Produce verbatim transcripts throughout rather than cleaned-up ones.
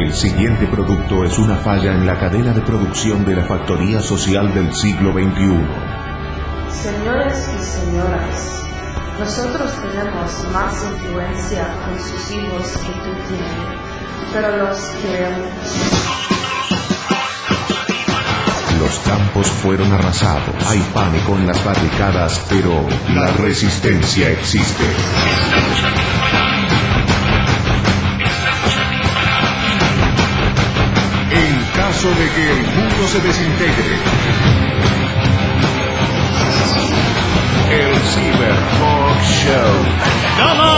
El siguiente producto es una falla en la cadena de producción de la factoría social del siglo veintiuno. Señores y señoras, nosotros tenemos más influencia con sus hijos que tú tienes, pero los que... Los campos fueron arrasados, hay pánico en las barricadas, pero la resistencia existe. En caso de que el mundo se desintegre, el Cyberpunk Show.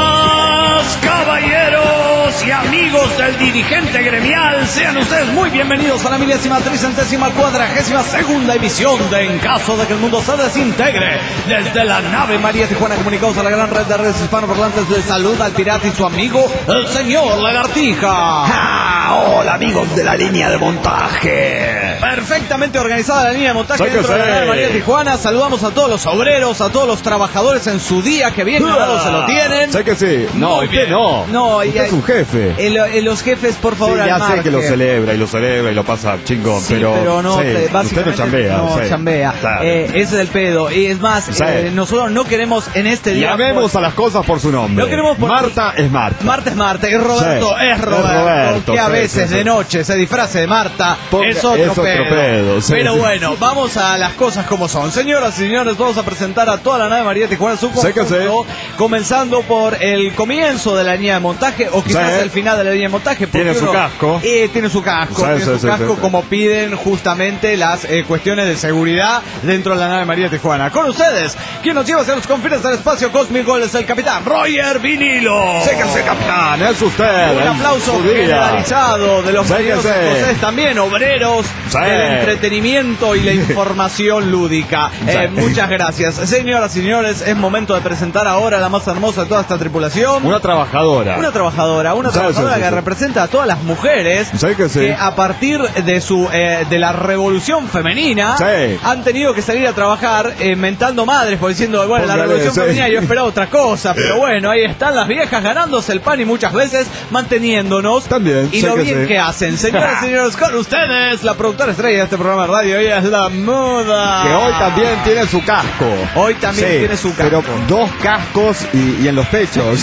Damas, caballeros y amigos del dirigente gremial, sean ustedes muy bienvenidos a la milésima, tricentésima, cuadragésima segunda emisión de En caso de que el mundo se desintegre. Desde la nave María Tijuana, comunicados a la gran red de redes hispanoparlantes, de salud al pirata y su amigo, el señor Lagartija. ¡Ah! Hola, amigos de la línea de montaje. Perfectamente organizada la línea de montaje dentro de la nave María Tijuana. Saludamos a todos los obreros, a todos los trabajadores en su día, que bien ganado se lo tienen. Sé que sí. No, usted no. No, usted y, es un jefe. El, el, los jefes, por favor, sí, al ya margen. sé que lo celebra y lo celebra y lo pasa chingón, sí, pero, pero no, sí, te, usted no chambea. No, sí. chambea. Claro. Eh, ese es el pedo. Y es más, sí. eh, nosotros no queremos en este día... Llamemos por... a las cosas por su nombre. No queremos por... Marta es Marta. Marta es Marta. Y Roberto sí. es Roberto. Es Roberto que a sí, veces sí, de sí. noche se disfrace de Marta. Porque es otro es otro pedo. pedo sí, pero sí. bueno, vamos a las cosas como son. Señoras y señores, vamos a presentar a toda la nave María Tijuana, su sé que conjunto, sí. comenzando por el comienzo de la línea de montaje, o quizás sí. el final de la línea de montaje. Tiene su uno, casco. Eh, tiene su casco. Sí, tiene sí, su sí, casco sí, como piden justamente las eh, cuestiones de seguridad dentro de la nave María Tijuana. Con ustedes, quien nos lleva hacia los confines del espacio cósmico, es el capitán Roger Vinilo. Sé que sí, capitán, es usted. Un aplauso generalizado de los medios escoceses, también obreros sí. del entretenimiento y la información lúdica. Sí. Eh, muchas gracias. Señoras y señores, es momento de presentar ahora a la más hermosa de toda esta tripulación. Una trabajadora. Una trabajadora, una sí, trabajadora sí, sí, que sí. representa a todas las mujeres sí, que, sí. que a partir de su eh, de la revolución femenina sí. han tenido que salir a trabajar eh, mentando madres, por diciendo, bueno, Póngale, la revolución sí. femenina yo esperaba otra cosa, pero bueno, ahí están las viejas ganándose el pan y muchas veces manteniéndonos. También, y sé lo que bien sí. que hacen. Señoras y señores, con ustedes, la productora estrella de este programa de radio, ella es la Moda. Que hoy también tiene su casco. Hoy también sí, tiene su casco. Pero dos cascos y, y en los pechos.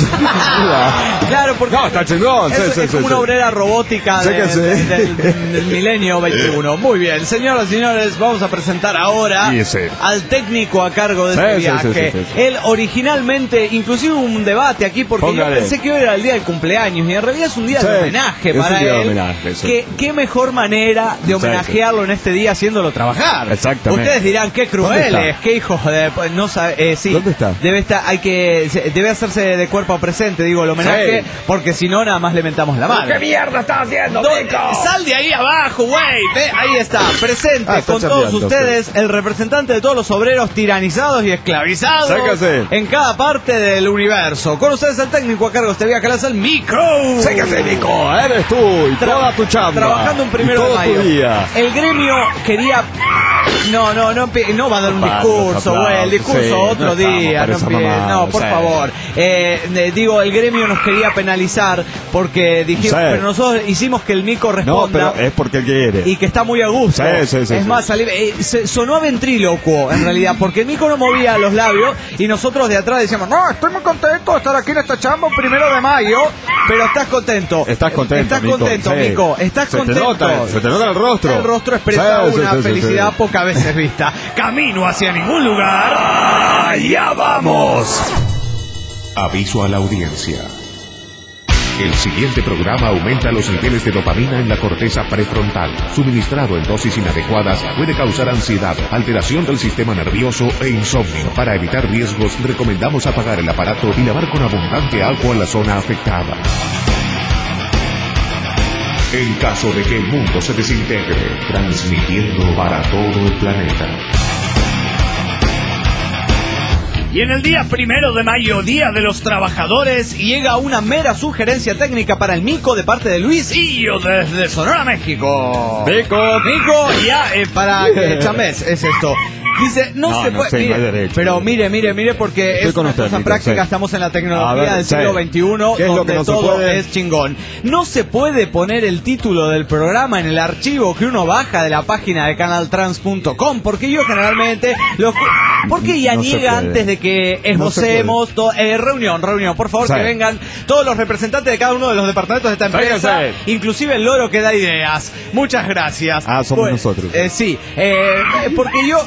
Claro, porque no, está chingón. es, Sí, sí, es sí, como sí. una obrera robótica Sé de, que sí. de, del, del milenio veintiuno. Muy bien, señoras y señores, vamos a presentar ahora Sí, sí. al técnico a cargo de Sí, este sí, viaje. sí, sí, sí, sí. Él originalmente, inclusive hubo un debate aquí porque Póngale. yo pensé que hoy era el día del cumpleaños y en realidad es un día Sí, de homenaje es un para día de él. homenaje, sí. ¿Qué, qué mejor manera de homenajearlo en este día haciéndolo trabajar? Exactamente. Ustedes dirán, qué crueles, qué hijos de... No sabe, eh, sí, ¿Dónde está? Debe estar, hay que, se- debe hacerse de cuerpo presente, digo, el homenaje, Sí. porque si no, nada más le mentamos la madre. ¿Qué mierda estás haciendo, No, Nico? sal de ahí abajo, güey. Ve, ahí está, presente Ah, está con todos chambeando, ustedes, el representante de todos los obreros tiranizados y esclavizados Sáquese. en cada parte del universo. Con ustedes el técnico a cargo de este viaje, que es el Micro. Sé que sí, Nico. Eres tú y Tra- toda tu chamba. Trabajando un primero y todo de mayo. tu día. El gremio quería... No, no, no, empie- no va a dar un Para los discurso, güey. El aplausos, discurso sí, otro no estamos día. para No, esa empie- mamada, no, por sí. favor. Eh, eh, digo, el gremio nos quería penalizar porque dijimos, Sí. pero nosotros hicimos que el Mico No, responda. pero es porque él quiere. Y que está muy a gusto. Sí, sí, sí, es sí. más, salí- eh, se- sonó a ventrílocuo en realidad, porque el Mico no movía los labios y nosotros de atrás decíamos, no, estoy muy contento de estar aquí en esta chamba un primero de mayo, pero estás contento. Estás contento, Estás Mico, contento, sí. Mico. Estás Se te contento. nota, se te nota el rostro. El rostro expresa Sí, sí, una sí, sí, felicidad sí. pocas veces vista. Camino hacia ningún lugar. ¡Allá vamos! Aviso a la audiencia. El siguiente programa aumenta los niveles de dopamina en la corteza prefrontal. Suministrado en dosis inadecuadas puede causar ansiedad, alteración del sistema nervioso e insomnio. Para evitar riesgos, recomendamos apagar el aparato y lavar con abundante agua la zona afectada. En caso de que el mundo se desintegre, transmitiendo para todo el planeta. Y en el día primero de mayo, Día de los Trabajadores, llega una mera sugerencia técnica para el Mico de parte de Luis Illo desde Sonora, México. Mico. Mico, ya, eh, para que chambes, es esto. Dice, no, No, se no puede. sé, no mire, hay derecho. pero mire, mire, mire, porque Estoy es con una usted, cosa Nico, práctica. sí. Estamos en la A tecnología ver, del sí. siglo veintiuno, ¿Qué es lo donde que no se todo puede? es chingón. No se puede poner el título del programa en el archivo que uno baja de la página de canaltrans punto com, porque yo generalmente lo. Porque ya No se niega puede. antes de que esbocemos. to- eh, reunión, reunión, por favor, Sí. que vengan todos los representantes de cada uno de los departamentos de esta empresa, Véngase. inclusive el loro que da ideas. Muchas gracias. Ah, somos nosotros. Eh, sí, eh, porque yo.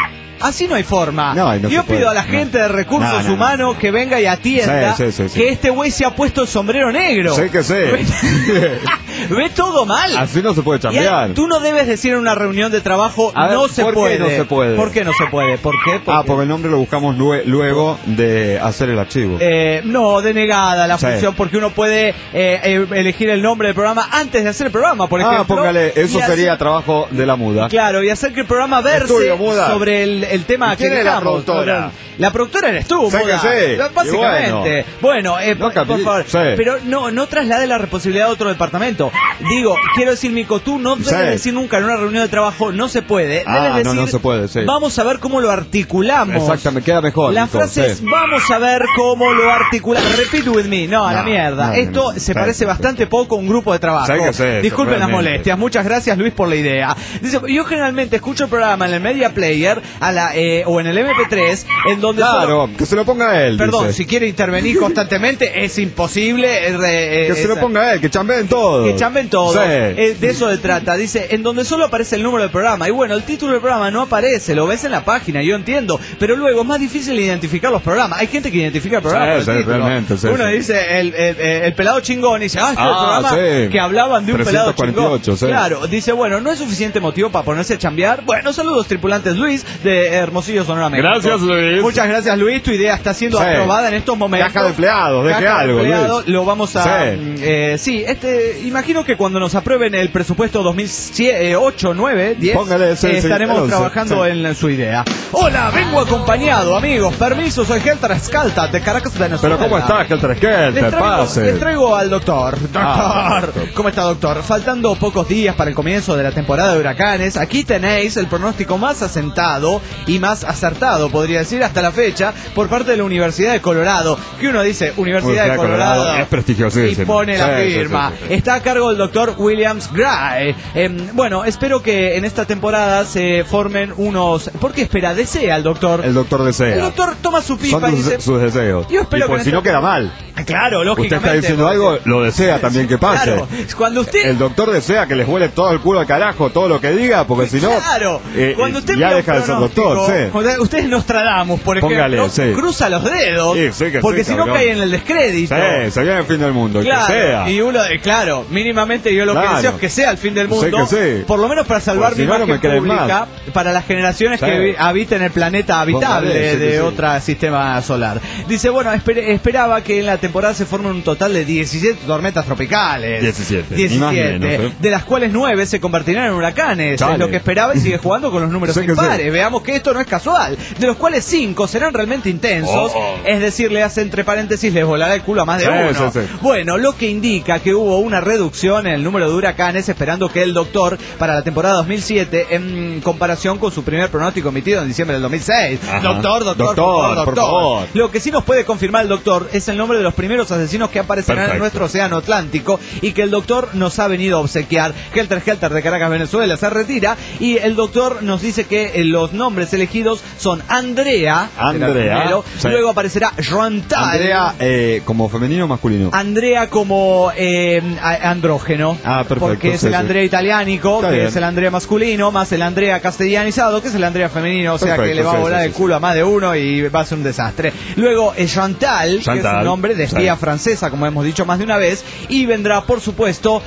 Así no hay forma. No, no Yo se puede. pido a la No. gente de recursos No, no, no. humanos que venga y atienda Sí, sí, sí, sí. que este güey se ha puesto el sombrero negro. Sí que sí. Ve, ve todo mal. Así no se puede Y ahí, chambear. tú no debes decir en una reunión de trabajo, A ver, no se ¿por qué puede. no se puede? ¿Por qué no se puede? ¿Por qué? Porque, Ah, porque el nombre lo buscamos lue- luego de hacer el archivo. eh, no, denegada la Sí. función, porque uno puede eh, eh, elegir el nombre del programa antes de hacer el programa, por ejemplo. ah, póngale, eso y hacer- sería trabajo de la muda. Claro, y hacer que el programa verse Estudio, Muda. sobre el, el tema ¿Y quién que es la dejamos. productora? La productora eres tú, Sí, Muda. que sí. Básicamente. Y Bueno, eh, No, por, capi- por favor. sí. Pero no, no traslade la responsabilidad a otro departamento. Digo, quiero decir, Mico, tú no debes Sí. decir nunca en una reunión de trabajo, no se puede. Ah, Debes no, decir, no se puede, sí. vamos a ver cómo lo articulamos. Exactamente, queda mejor. La Nico, frase sí. es, vamos a ver cómo lo articulamos. Repeat with me. No, a la No, mierda. no, no, Esto no. se Sí, parece sí, bastante poco a un grupo de trabajo. Sí que sí, Disculpen las realmente. molestias. Muchas gracias, Luis, por la idea. Dice, yo generalmente escucho el programa en el Media Player a la, eh, o en el eme pe tres, en donde solo- Claro, que se lo ponga él. Perdón, dice. si quiere intervenir constantemente es imposible. eh, re- eh, Que se lo esa- ponga él, que chambeen todo. que chamben todo. Sí. Eh, de eso se trata. Dice, en donde solo aparece el número del programa. Y bueno, el título del programa no aparece, lo ves en la página, yo entiendo. Pero luego es más difícil identificar los programas. Hay gente que identifica el programa. Sí, por el sí, título. realmente, sí, Uno sí. dice, el, el- el- el pelado chingón, y dice, ah, este es el Ah, programa sí. que hablaban de un pelado trescientos chingón. cuarenta y ocho, sí. Claro, dice, bueno, no es suficiente motivo para ponerse a chambear. Bueno, saludos tripulantes, Luis, de Hermosillo, Sonora, México. Gracias, Luis. Muchas gracias, Luis. Tu idea está siendo Sí. aprobada en estos momentos. Caja de empleados, deje Caja de algo, empleados, Luis. lo vamos a... Sí. mm, eh, sí, este, imagino que cuando nos aprueben el presupuesto dos mil ocho, nueve, diez, Póngale, sí, eh, sí, estaremos el once, trabajando sí. en su idea. Hola, vengo acompañado, amigos. Permiso, soy Helter Escalta de Caracas, Venezuela. Pero ¿cómo estás, Helter Les Skelter? traigo, Pase. les traigo al doctor. Doctor. Ah, ¿Cómo está, doctor? Faltando pocos días para el comienzo de la temporada de huracanes, aquí tenéis el pronóstico más asentado y más acertado, podría decir, hasta la fecha, por parte de la Universidad de Colorado. Que uno dice, Universidad de Colorado, es prestigiosísimo. y pone la Sí, sí, firma. sí, sí, sí. Está a cargo del doctor Williams Gray. Eh, bueno, espero que en esta temporada se formen unos... ¿Por qué espera? Desea el doctor. El doctor desea. El doctor toma su pipa Son y tus- dice... sus deseos. Yo espero y por que si en no esta- queda mal. Claro, Usted lógicamente. está diciendo porque- algo, lo desea también que pase. Claro, cuando usted... El doctor desea que les huele todo el culo al carajo, todo lo que diga, porque si no, Claro, eh, cuando usted ya mira un deja de ser doctor. pronóstico, Sí. cuando usted es Nostradamus, por ejemplo, Póngale, sí. cruza los dedos, Sí, sí que porque sí, si no cabrón. cae en el descrédito. Sí, se viene el fin del mundo, el Claro, que sea. y uno, eh, claro, mínimamente yo lo que Claro. deseo es que sea el fin del Sí mundo, que sí. por lo menos para salvar Pues si mi no, no imagen me creen pública, para las generaciones Sí. que vi- habiten el planeta habitable Póngale, sí que de sí. otro sistema solar. Dice, bueno, esper- esperaba que en la temporada se formen un total de diecisiete tormentas tropicales. diecisiete, ni más ni diecisiete, menos, ¿eh? de las cuales nueve se convertirán en huracanes. Chale. Es lo que esperaba y sigue jugando con los números Sí que impares. sí. Veamos que esto no es casual. De los cuales cinco serán realmente intensos. Oh, oh. Es decir, le hace entre paréntesis, les volará el culo a más de Sí, uno. sí, sí. Bueno, lo que indica que hubo una reducción en el número de huracanes, esperando que el doctor, para la temporada dos mil siete, en comparación con su primer pronóstico emitido en diciembre del dos mil seis. Ajá. Doctor, doctor, Doctor, por favor, por doctor. favor. Lo que sí nos puede confirmar el doctor es el nombre de los primeros asesinos que aparecerán en Perfecto. nuestro océano Atlántico y que el doctor nos ha venido a obsequiar. Helter Helter de Caracas, Venezuela, se retira y el doctor nos dice que eh, los nombres elegidos son Andrea, Andrea, era el primero, sí. luego aparecerá Chantal. Andrea, eh, como femenino o masculino. Andrea como eh, a- andrógeno. Ah, perfecto, Porque es sí, el sí. Andrea italiánico, Está que bien. es el Andrea masculino, más el Andrea castellanizado, que es el Andrea femenino. O sea Perfecto, que le va a sí, volar sí, el sí, culo a más de uno y va a ser un desastre. Luego eh, Chantal, que es Chantal, un nombre de espía sí. francesa, como hemos dicho más de una vez. Y vendrá, por supuesto,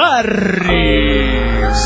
Barry.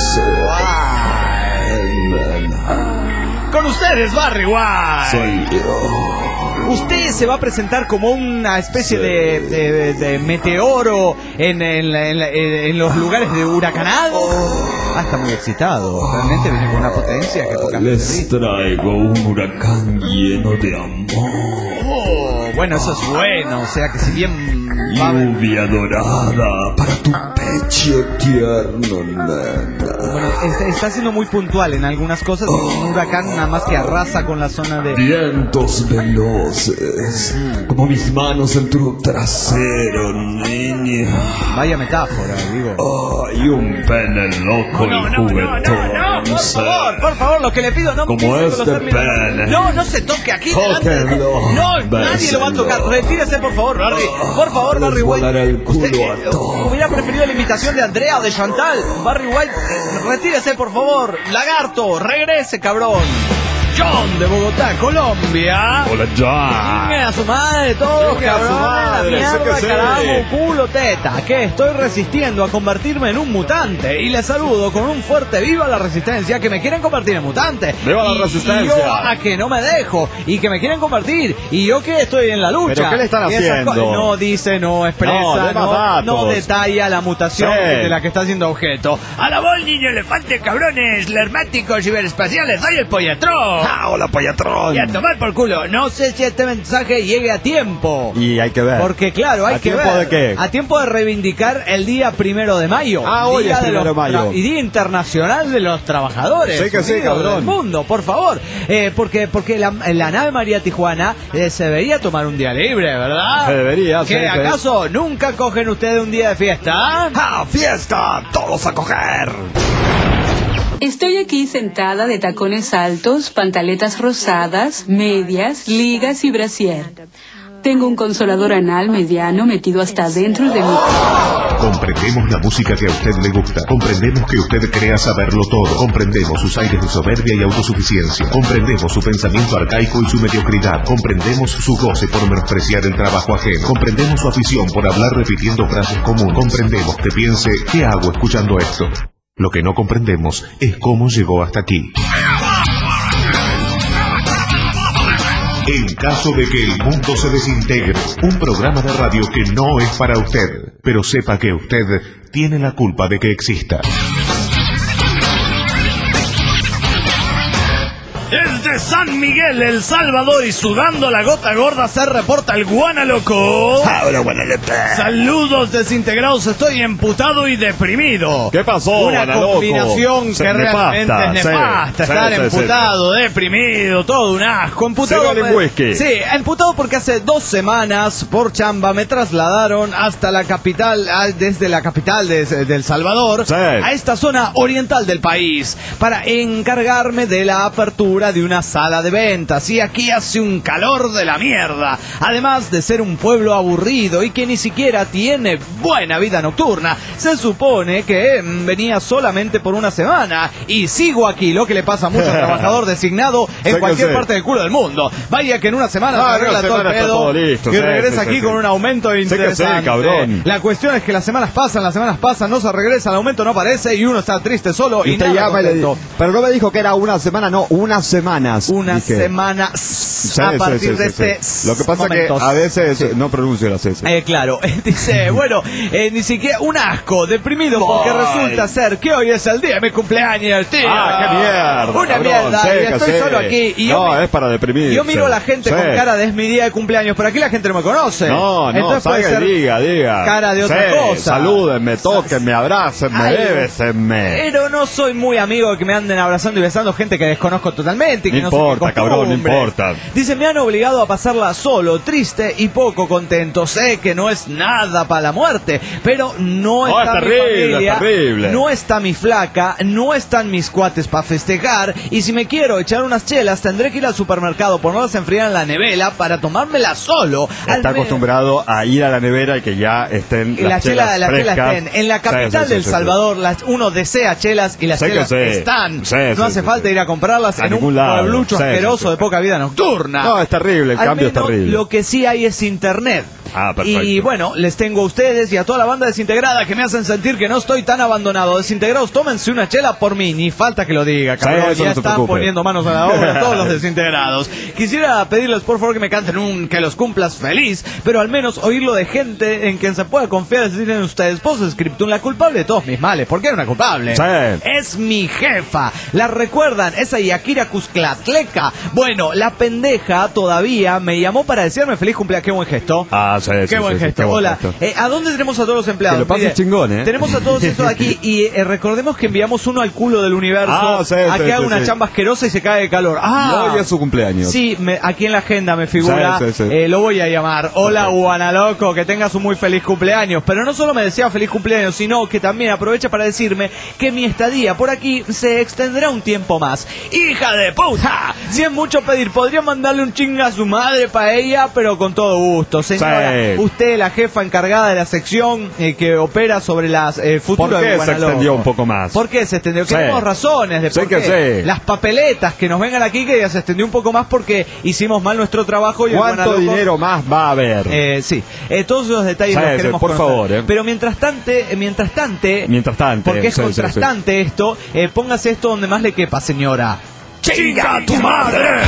Con ustedes, Barry White. Soy yo. Usted se va a presentar como una especie de, de- de meteoro en, en la- en la- en los lugares de huracanado. Ah, está muy excitado. Realmente viene con una potencia que pocas veces he Les visto. traigo un huracán lleno de amor. Oh, bueno, eso es bueno, o sea que si bien... Lluvia dorada para tu pecho tierno, nena. Bueno, está, está siendo muy puntual en algunas cosas, un huracán nada más que arrasa con la zona de... Vientos veloces, como mis manos en tu trasero, niña. Vaya metáfora, digo. Ay, un pene loco No, y no, no, juguetón. no, no, por favor, por favor, lo que le pido, no Como empiece con los este términos. pene. No, no se toque aquí delante de... Tóquenlo, No, nadie lo va a tocar. bésenlo. Retírese, por favor, Barry. Por favor, Les Barry White. volará el culo Usted, a eh, todos. hubiera preferido la imitación de Andrea o de Chantal. Barry White, eh, retírese, por favor. Lagarto, regrese, cabrón. John de Bogotá, Colombia. Hola, John. Chingue a su madre, todos, Chingue a su cabrón, madre, la mierda, sáquese. carajo, culo, teta, que estoy resistiendo a convertirme en un mutante y les saludo con un fuerte viva la resistencia, que me quieren convertir en mutante. ¡Viva la Y- resistencia! Y yo a que no me dejo y que me quieren convertir y yo que estoy en la lucha. ¿Pero qué le están Y esas haciendo? co- No dice, no expresa, No, dé más no, datos. no detalla la mutación Sí. de la que está siendo objeto. A la voz, niño elefante, cabrones, lermáticos ciberespaciales, soy el Pollatrón. Ah, hola, Pollatrón. Y a tomar por culo. No sé si este mensaje llegue a tiempo. Y hay que ver. Porque claro, hay ¿A que tiempo ver. de qué? A tiempo de reivindicar el día primero de mayo. Ah, hoy Día es de primero los de mayo. tra- Y Día Internacional de los Trabajadores. Sí que sí, Unidos cabrón. del mundo, por favor. Eh, porque porque la, la nave María Tijuana eh, se debería tomar un día libre, ¿verdad? Se debería, ¿Que sí, sí. acaso nunca cogen ustedes un día de fiesta? ¡Ah, fiesta! ¡Todos a coger! Estoy aquí sentada de tacones altos, pantaletas rosadas, medias, ligas y brasier. Tengo un consolador anal mediano metido hasta dentro de mi... Comprendemos la música que a usted le gusta. Comprendemos que usted crea saberlo todo. Comprendemos sus aires de soberbia y autosuficiencia. Comprendemos su pensamiento arcaico y su mediocridad. Comprendemos su goce por menospreciar el trabajo ajeno. Comprendemos su afición por hablar repitiendo frases comunes. Comprendemos que piense, ¿qué hago escuchando esto? Lo que no comprendemos es cómo llegó hasta aquí. En caso de que el mundo se desintegre, un programa de radio que no es para usted, pero sepa que usted tiene la culpa de que exista. Desde San Miguel, El Salvador y sudando la gota gorda se reporta el Guana Loco. ¡Ahora, Guanalepe! Saludos desintegrados, estoy emputado y deprimido. ¿Qué pasó, Una Guana Loco? combinación Se- que realmente nefasta, es sí, nefasta. sí, Estar sí, emputado, deprimido, todo un asco. Emputado. Sígale en whisky. Sí, emputado porque hace dos semanas por chamba me trasladaron hasta la capital, ah, desde la capital de, de El Salvador, Sí. a esta zona oriental del país, para encargarme de la apertura de una sala de ventas. Y aquí hace un calor de la mierda, además de ser un pueblo aburrido y que ni siquiera tiene buena vida nocturna. Se supone que mm, venía solamente por una semana y sigo aquí, lo que le pasa a mucho trabajador designado en Sí que cualquier sí. parte del culo del mundo. Vaya que en una semana Ah, se en arregla una todo el semana está pedo todo listo, y sí, regresa sí, aquí sí, con sí. un aumento Sí que sí, interesante. cabrón. La cuestión es que las semanas pasan, las semanas pasan, no se regresa, el aumento no aparece y uno está triste solo y, Y usted nada llama y le contento. dice, pero no me dijo que era una semana, no, unas semanas. Una Dije. semana Sí, a sí, partir sí, de sí, este sí. Lo que pasa es momentos. que a veces no pronuncio las S. Eh, claro, dice, bueno, eh, ni siquiera un asco, deprimido, porque Ay. resulta ser que hoy es el día de mi cumpleaños, tío. Ah, qué mierda. Una cabrón, mierda, sí, y que estoy sí. solo aquí. Y yo no, mi- es para deprimir. Yo miro a la gente con cara de es mi día de cumpleaños, pero aquí la gente no me conoce. No, no, Entonces puede salga ser y diga, diga. cara de otra Sí, cosa. Salúdenme, tóquenme, abrácenme, Algo. bébesenme. Pero no soy muy amigo de que me anden abrazando y besando gente que desconozco totalmente. Y que No no, sé qué importa, cabrón, no costumbre. importa. Dice, me han obligado a pasarla solo, triste y poco contento. Sé que no es nada para la muerte, pero no, No, está es mi terrible, familia, es terrible. no está mi flaca, no están mis cuates para festejar. Y si me quiero echar unas chelas, tendré que ir al supermercado, ponerlas a enfriar en la nevera para tomármelas solo. Al Está menos- acostumbrado a ir a la nevera y que ya estén y las las chelas chelas, las chelas frescas. estén. En la capital Sí, sí, sí, del sí, sí. Salvador, las, uno desea chelas y las Sí que chelas sí. están. Sí, no sí, hace sí, falta sí. ir a comprarlas A en un ningún lado. pueblucho Sí, sí, asqueroso sí. de poca vida nocturna. No, es terrible, el Al cambio es menos terrible. Lo que sí hay es internet. Ah, perfecto. Y bueno, les tengo a ustedes y a toda la banda desintegrada que me hacen sentir que no estoy tan abandonado. Desintegrados, tómense una chela por mí, ni falta que lo diga, cabrón. Sí, ya no se están preocupe. poniendo manos a la obra todos los desintegrados. Quisiera pedirles por favor que me canten un que los cumplas feliz, pero al menos oírlo de gente en quien se pueda confiar. Es decir, en ustedes, vos, Scriptum, la culpable de todos mis males. ¿Por qué era una culpable? Sí. Es mi jefa. ¿La recuerdan? Esa Yakira Cusclatleca. Bueno, la pendeja todavía me llamó para decirme feliz cumpleaños. Qué buen gesto. Ah, sí, Qué sí, buen sí, sí, gesto. qué buen Hola. gesto. Eh, ¿A dónde tenemos a todos los empleados? Que lo pases Mire, chingón, ¿eh? Tenemos a todos estos aquí y eh, recordemos que enviamos uno al culo del universo Ah, sí, a sí, que haga sí, una sí. chamba asquerosa y se cae de calor. Y Ah, hoy es su cumpleaños. sí, me- aquí en la agenda me figura. Sí, sí, sí. Eh, lo voy a llamar. Hola, Guana Loco, que tengas un muy feliz cumpleaños. Pero no solo me desea feliz cumpleaños, sino que también aprovecha para decirme que mi estadía por aquí se extenderá un tiempo más. ¡Hija de puta! Si es mucho pedir, podría mandarle un chinga a su madre para ella, pero con todo gusto. Señora, Sí. usted, la jefa encargada de la sección eh, que opera sobre las eh, futuras ¿Por de qué se Guanaloco. extendió un poco más? ¿Por qué se extendió? Sí. Tenemos razones de Sí por que qué. sí. Las papeletas que nos vengan aquí, que ya se extendió un poco más porque hicimos mal nuestro trabajo. Y el ¿Cuánto Guanaloco- dinero más va a haber? Eh, sí, eh, todos esos detalles Sí, los sí, queremos por conocer. favor, eh. Pero mientras tante, eh, mientras tante, Mientras tanto, porque es sí, sí, contrastante esto, eh, póngase esto donde más le quepa, señora. ¡Chinga tu madre!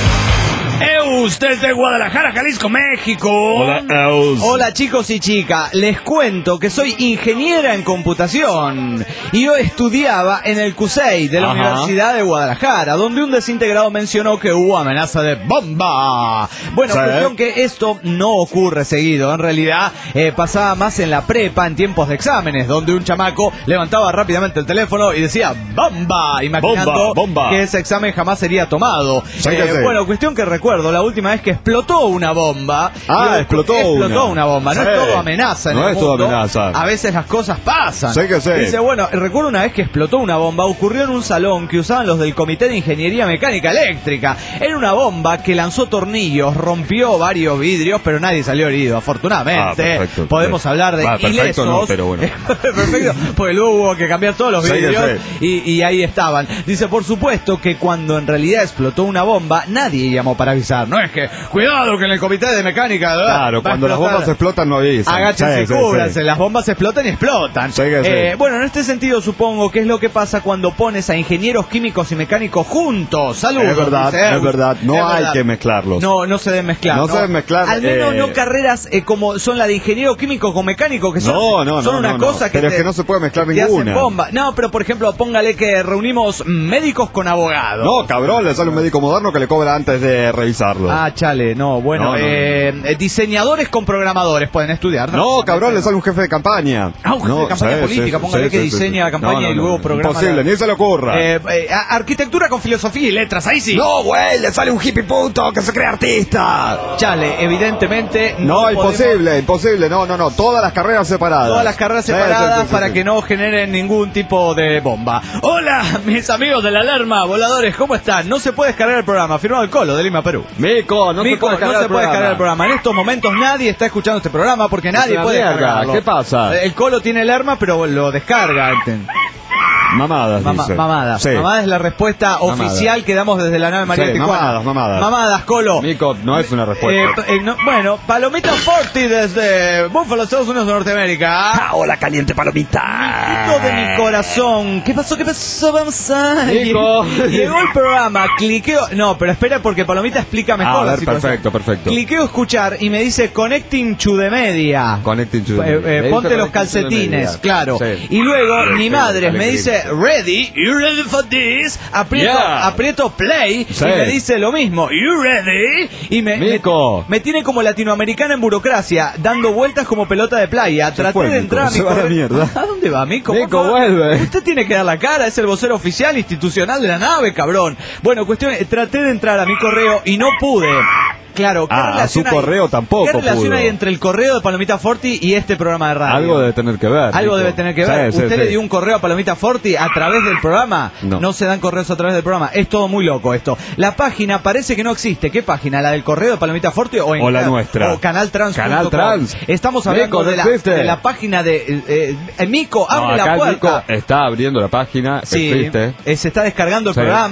Eus desde Guadalajara, Jalisco, México. Hola, Eus. Hola chicos y chicas, les cuento que soy ingeniera en computación y yo estudiaba en el CUSEI de la Ajá. Universidad de Guadalajara, donde un desintegrado mencionó que hubo amenaza de bomba. Bueno, Sí. cuestión que esto no ocurre seguido, en realidad eh, pasaba más en la prepa en tiempos de exámenes, donde un chamaco levantaba rápidamente el teléfono y decía bomba, imaginando Bomba, bomba. que ese examen jamás sería tomado. Sí que Eh, sí. bueno, cuestión que recuerdo la última vez que explotó una bomba. Ah, Digo, explotó explotó una. una bomba. No Sí. es todo amenaza en No el es todo mundo. amenaza. A veces las cosas pasan. Sí que sí. Dice, bueno, recuerdo una vez que explotó una bomba. Ocurrió en un salón que usaban los del Comité de Ingeniería Mecánica Eléctrica. Era una bomba que lanzó tornillos, rompió varios vidrios, pero nadie salió herido, afortunadamente. Ah, perfecto. Podemos Sí. hablar de Ah, perfecto ilesos. no, pero bueno. Perfecto, porque luego hubo que cambiar todos los Sí que vidrios sí. y, y ahí estaban. Dice, por supuesto que cuando en realidad explotó una bomba, nadie llamó para avisar. No es que, cuidado que en el comité de mecánica... ¿verdad? Claro, va a cuando las explotar. bombas explotan no avisan. Agáchense Sí, y sí, cúbranse, sí. las bombas explotan y explotan. Sí que sí. Eh, bueno, en este sentido supongo que es lo que pasa cuando pones a ingenieros químicos y mecánicos juntos. Saludos. Es verdad, dice Eus. es verdad. No Es hay verdad. que mezclarlos. No, no se deben mezclar. No se deben mezclar, Al menos eh, no carreras eh, como son la de ingeniero químico con mecánico, que son, No, no, son no, una no, no. cosa que Pero es te- que no se puede mezclar te ninguna. hacen bomba. No, pero por ejemplo, póngale que reunimos médicos con abogados. No, cabrón, le sale un médico moderno que le cobra antes de revisarlo. Ah, chale, no, bueno, No, no, eh, eh, diseñadores con programadores pueden estudiar. No, cabrón, le sale un jefe de campaña. Ah, un jefe No, de campaña sí, política, sí, póngale sí, que sí, sí, diseña sí. la campaña No, no, y luego no, programa. imposible, la- ni se le ocurra. Eh, eh, a- arquitectura con filosofía y letras, ahí sí. No, güey, le sale un hippie puto que se cree artista. Chale, evidentemente No, podemos- imposible, imposible. No, no, no. Todas las carreras separadas. Todas las carreras Sí, separadas sí, sí, sí, para sí. que no generen ningún tipo de bomba. Hola, mis amigos de la alarma, voladores, ¿cómo están? No se puede descargar el programa, firmado el Colo de Lima, Perú. Mico, no Mico, se puede no cargar se puede descargar el programa. En estos momentos nadie está escuchando este programa porque nadie una puede mierda. descargarlo. ¿Qué pasa? El Colo tiene el arma, pero lo descarga. ¿enten? Mamadas, Mama- dice. mamadas. Sí. Mamadas es la respuesta Mamadas. oficial que damos desde la nave María Sí, Tijuana. mamadas, mamadas. Mamadas, Colo. Mico, no es una respuesta. Eh, eh, no- bueno, Palomita Forti desde Buffalo, Estados Unidos de Norteamérica. Ah, hola, caliente palomita. Hijito de mi corazón. ¿Qué pasó? ¿Qué pasó? Vamos a... Nico. Llegó el programa, cliqueo... No, pero espera porque Palomita explica mejor Ah, a la ver, situación. perfecto, perfecto. Cliqueo escuchar y me dice Connecting to the Media. Connecting to the Eh, media. eh, Me ponte dice los connecting to the calcetines, media. claro. Sí. Y luego, Sí, mi sí, madre dale, me grito. dice, ready, you ready for this? Aprieto, Yeah. aprieto play Sí. y me dice lo mismo, you ready? Y me, me, Mico. me tiene como latinoamericana en burocracia, dando vueltas como pelota de playa. Traté fue, de Mico, entrar a mi se va a la correo- mierda. ¿A dónde va, Mico? Por Mico, favor. vuelve. Usted tiene que dar la cara, es el vocero oficial institucional de la nave, cabrón. Bueno, cuestión, eh, traté de entrar a mi correo y no pude. Claro, ¿qué Ah, a relación su hay- correo tampoco ¿Qué relación pudo. hay entre el correo de Palomita Forti y este programa de radio? Algo debe tener que ver. Algo Mico. debe tener que ver. Sí, sí, ¿Usted sí. le dio un correo a Palomita Forti a través del programa? No. se dan correos a través del programa. Es todo muy loco esto. La página parece que no existe. ¿Qué página? ¿La del correo de Palomita Forti o en O la nuestra. O Canal Trans. Canal Trans. Estamos hablando Mico, no de, la, existe. de la página de eh, eh, Mico, No, abre acá la el puerta. Mico está abriendo la página. Sí, Existe. eh, se está descargando el Sí. programa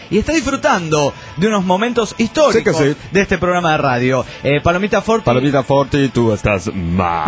y está disfrutando de unos momentos históricos Sí que sí. de este programa de radio. Eh, Palomita Forti. Palomita Forti, tú estás mal.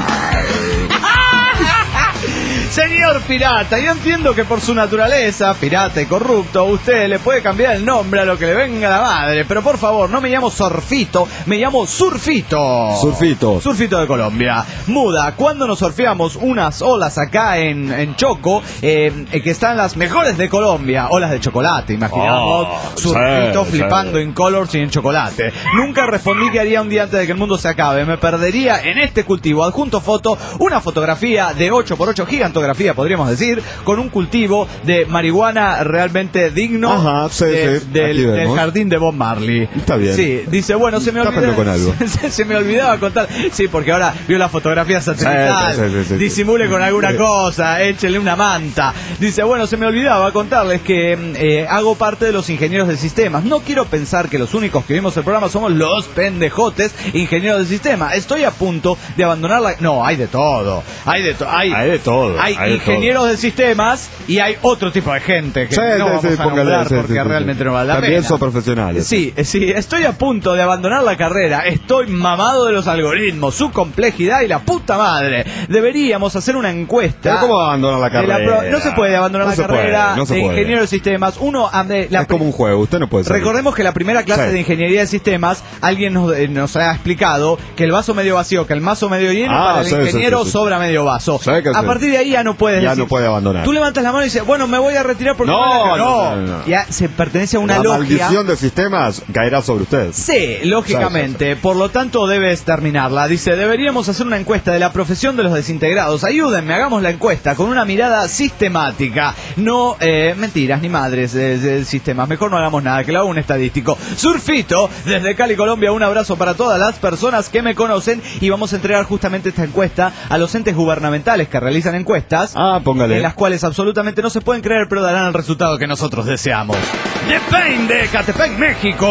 Señor pirata, yo entiendo que por su naturaleza, pirata y corrupto, usted le puede cambiar el nombre a lo que le venga a la madre, pero por favor, no me llamo Surfito, me llamo Surfito. Surfito. Surfito de Colombia. Muda, cuando nos surfeamos unas olas acá en, en Choco, eh, que están las mejores de Colombia, olas de chocolate, imaginamos, Oh, Surfito sí, flipando sí. en colors y en chocolate. Nunca respondí que haría un día antes de que el mundo se acabe, me perdería en este cultivo. Adjunto foto, una fotografía de ocho por ocho, gigantografía podríamos decir, con un cultivo de marihuana realmente digno. Ajá, sí, de- sí, del, aquí vemos. del jardín de Bob Marley. Está bien. Sí, dice, bueno, se me Está olvidaba. con algo. se, se me olvidaba contar. Sí, porque ahora vio la fotografía satelital. Sí, sí, sí, sí, sí. Disimule con alguna Sí. cosa, échele una manta. Dice, bueno, se me olvidaba contarles que eh, hago parte de los ingenieros de sistemas. No quiero pensar que los únicos que vimos el programa somos los pendejotes ingenieros de sistema. Estoy a punto de abandonar la... No, hay de todo. Hay de, to... hay, Hay de todo. hay hay de ingenieros todo. de sistemas y hay otro tipo de gente que Sí, no sí, vamos sí, a póngale, nombrar sí, porque sí, sí, realmente sí. no vale la También pena. son profesionales. Sí, sí, estoy a punto de abandonar la carrera. Estoy mamado de los algoritmos, su complejidad y la puta madre. Deberíamos hacer una encuesta. Pero ¿cómo abandonar la de la carrera? pro- No se puede abandonar No la se carrera puede, no se de puede. ingeniero de sistemas. Uno, ande- la Es como un juego, usted no puede salir. Recordemos que la primera clase Sí. de ingeniería de sistemas, alguien nos, eh, nos ha explicado que el vaso medio vacío, que el mazo medio lleno, Ah, para el sí, sí, ingeniero sí, sí. sobra medio vaso. Sí que A sí. partir de ahí ya no puedes Ya decir- no puede abandonar. Tú levantas la mano y dices, bueno, me voy a retirar porque... No, no, no, no, no. Ya se pertenece a una la logia. maldición de sistemas caerá sobre usted. Sí, lógicamente, por lo tanto debes terminarla. Dice, deberíamos hacer una encuesta de la profesión de los desintegrados. Ayúdenme, hagamos la encuesta con una mirada sistemática. No, eh, mentiras, ni madres de, de sistemas. Mejor no hagamos nada, que lo haga un estadístico. Surfito, desde Cali, Colombia, un abrazo para todas las personas que me conocen y vamos a entregar justamente esta encuesta a los entes gubernamentales que realizan encuestas. Ah, póngale. En las cuales absolutamente no se pueden creer, pero darán el resultado que nosotros deseamos. Depende, Catepec, México.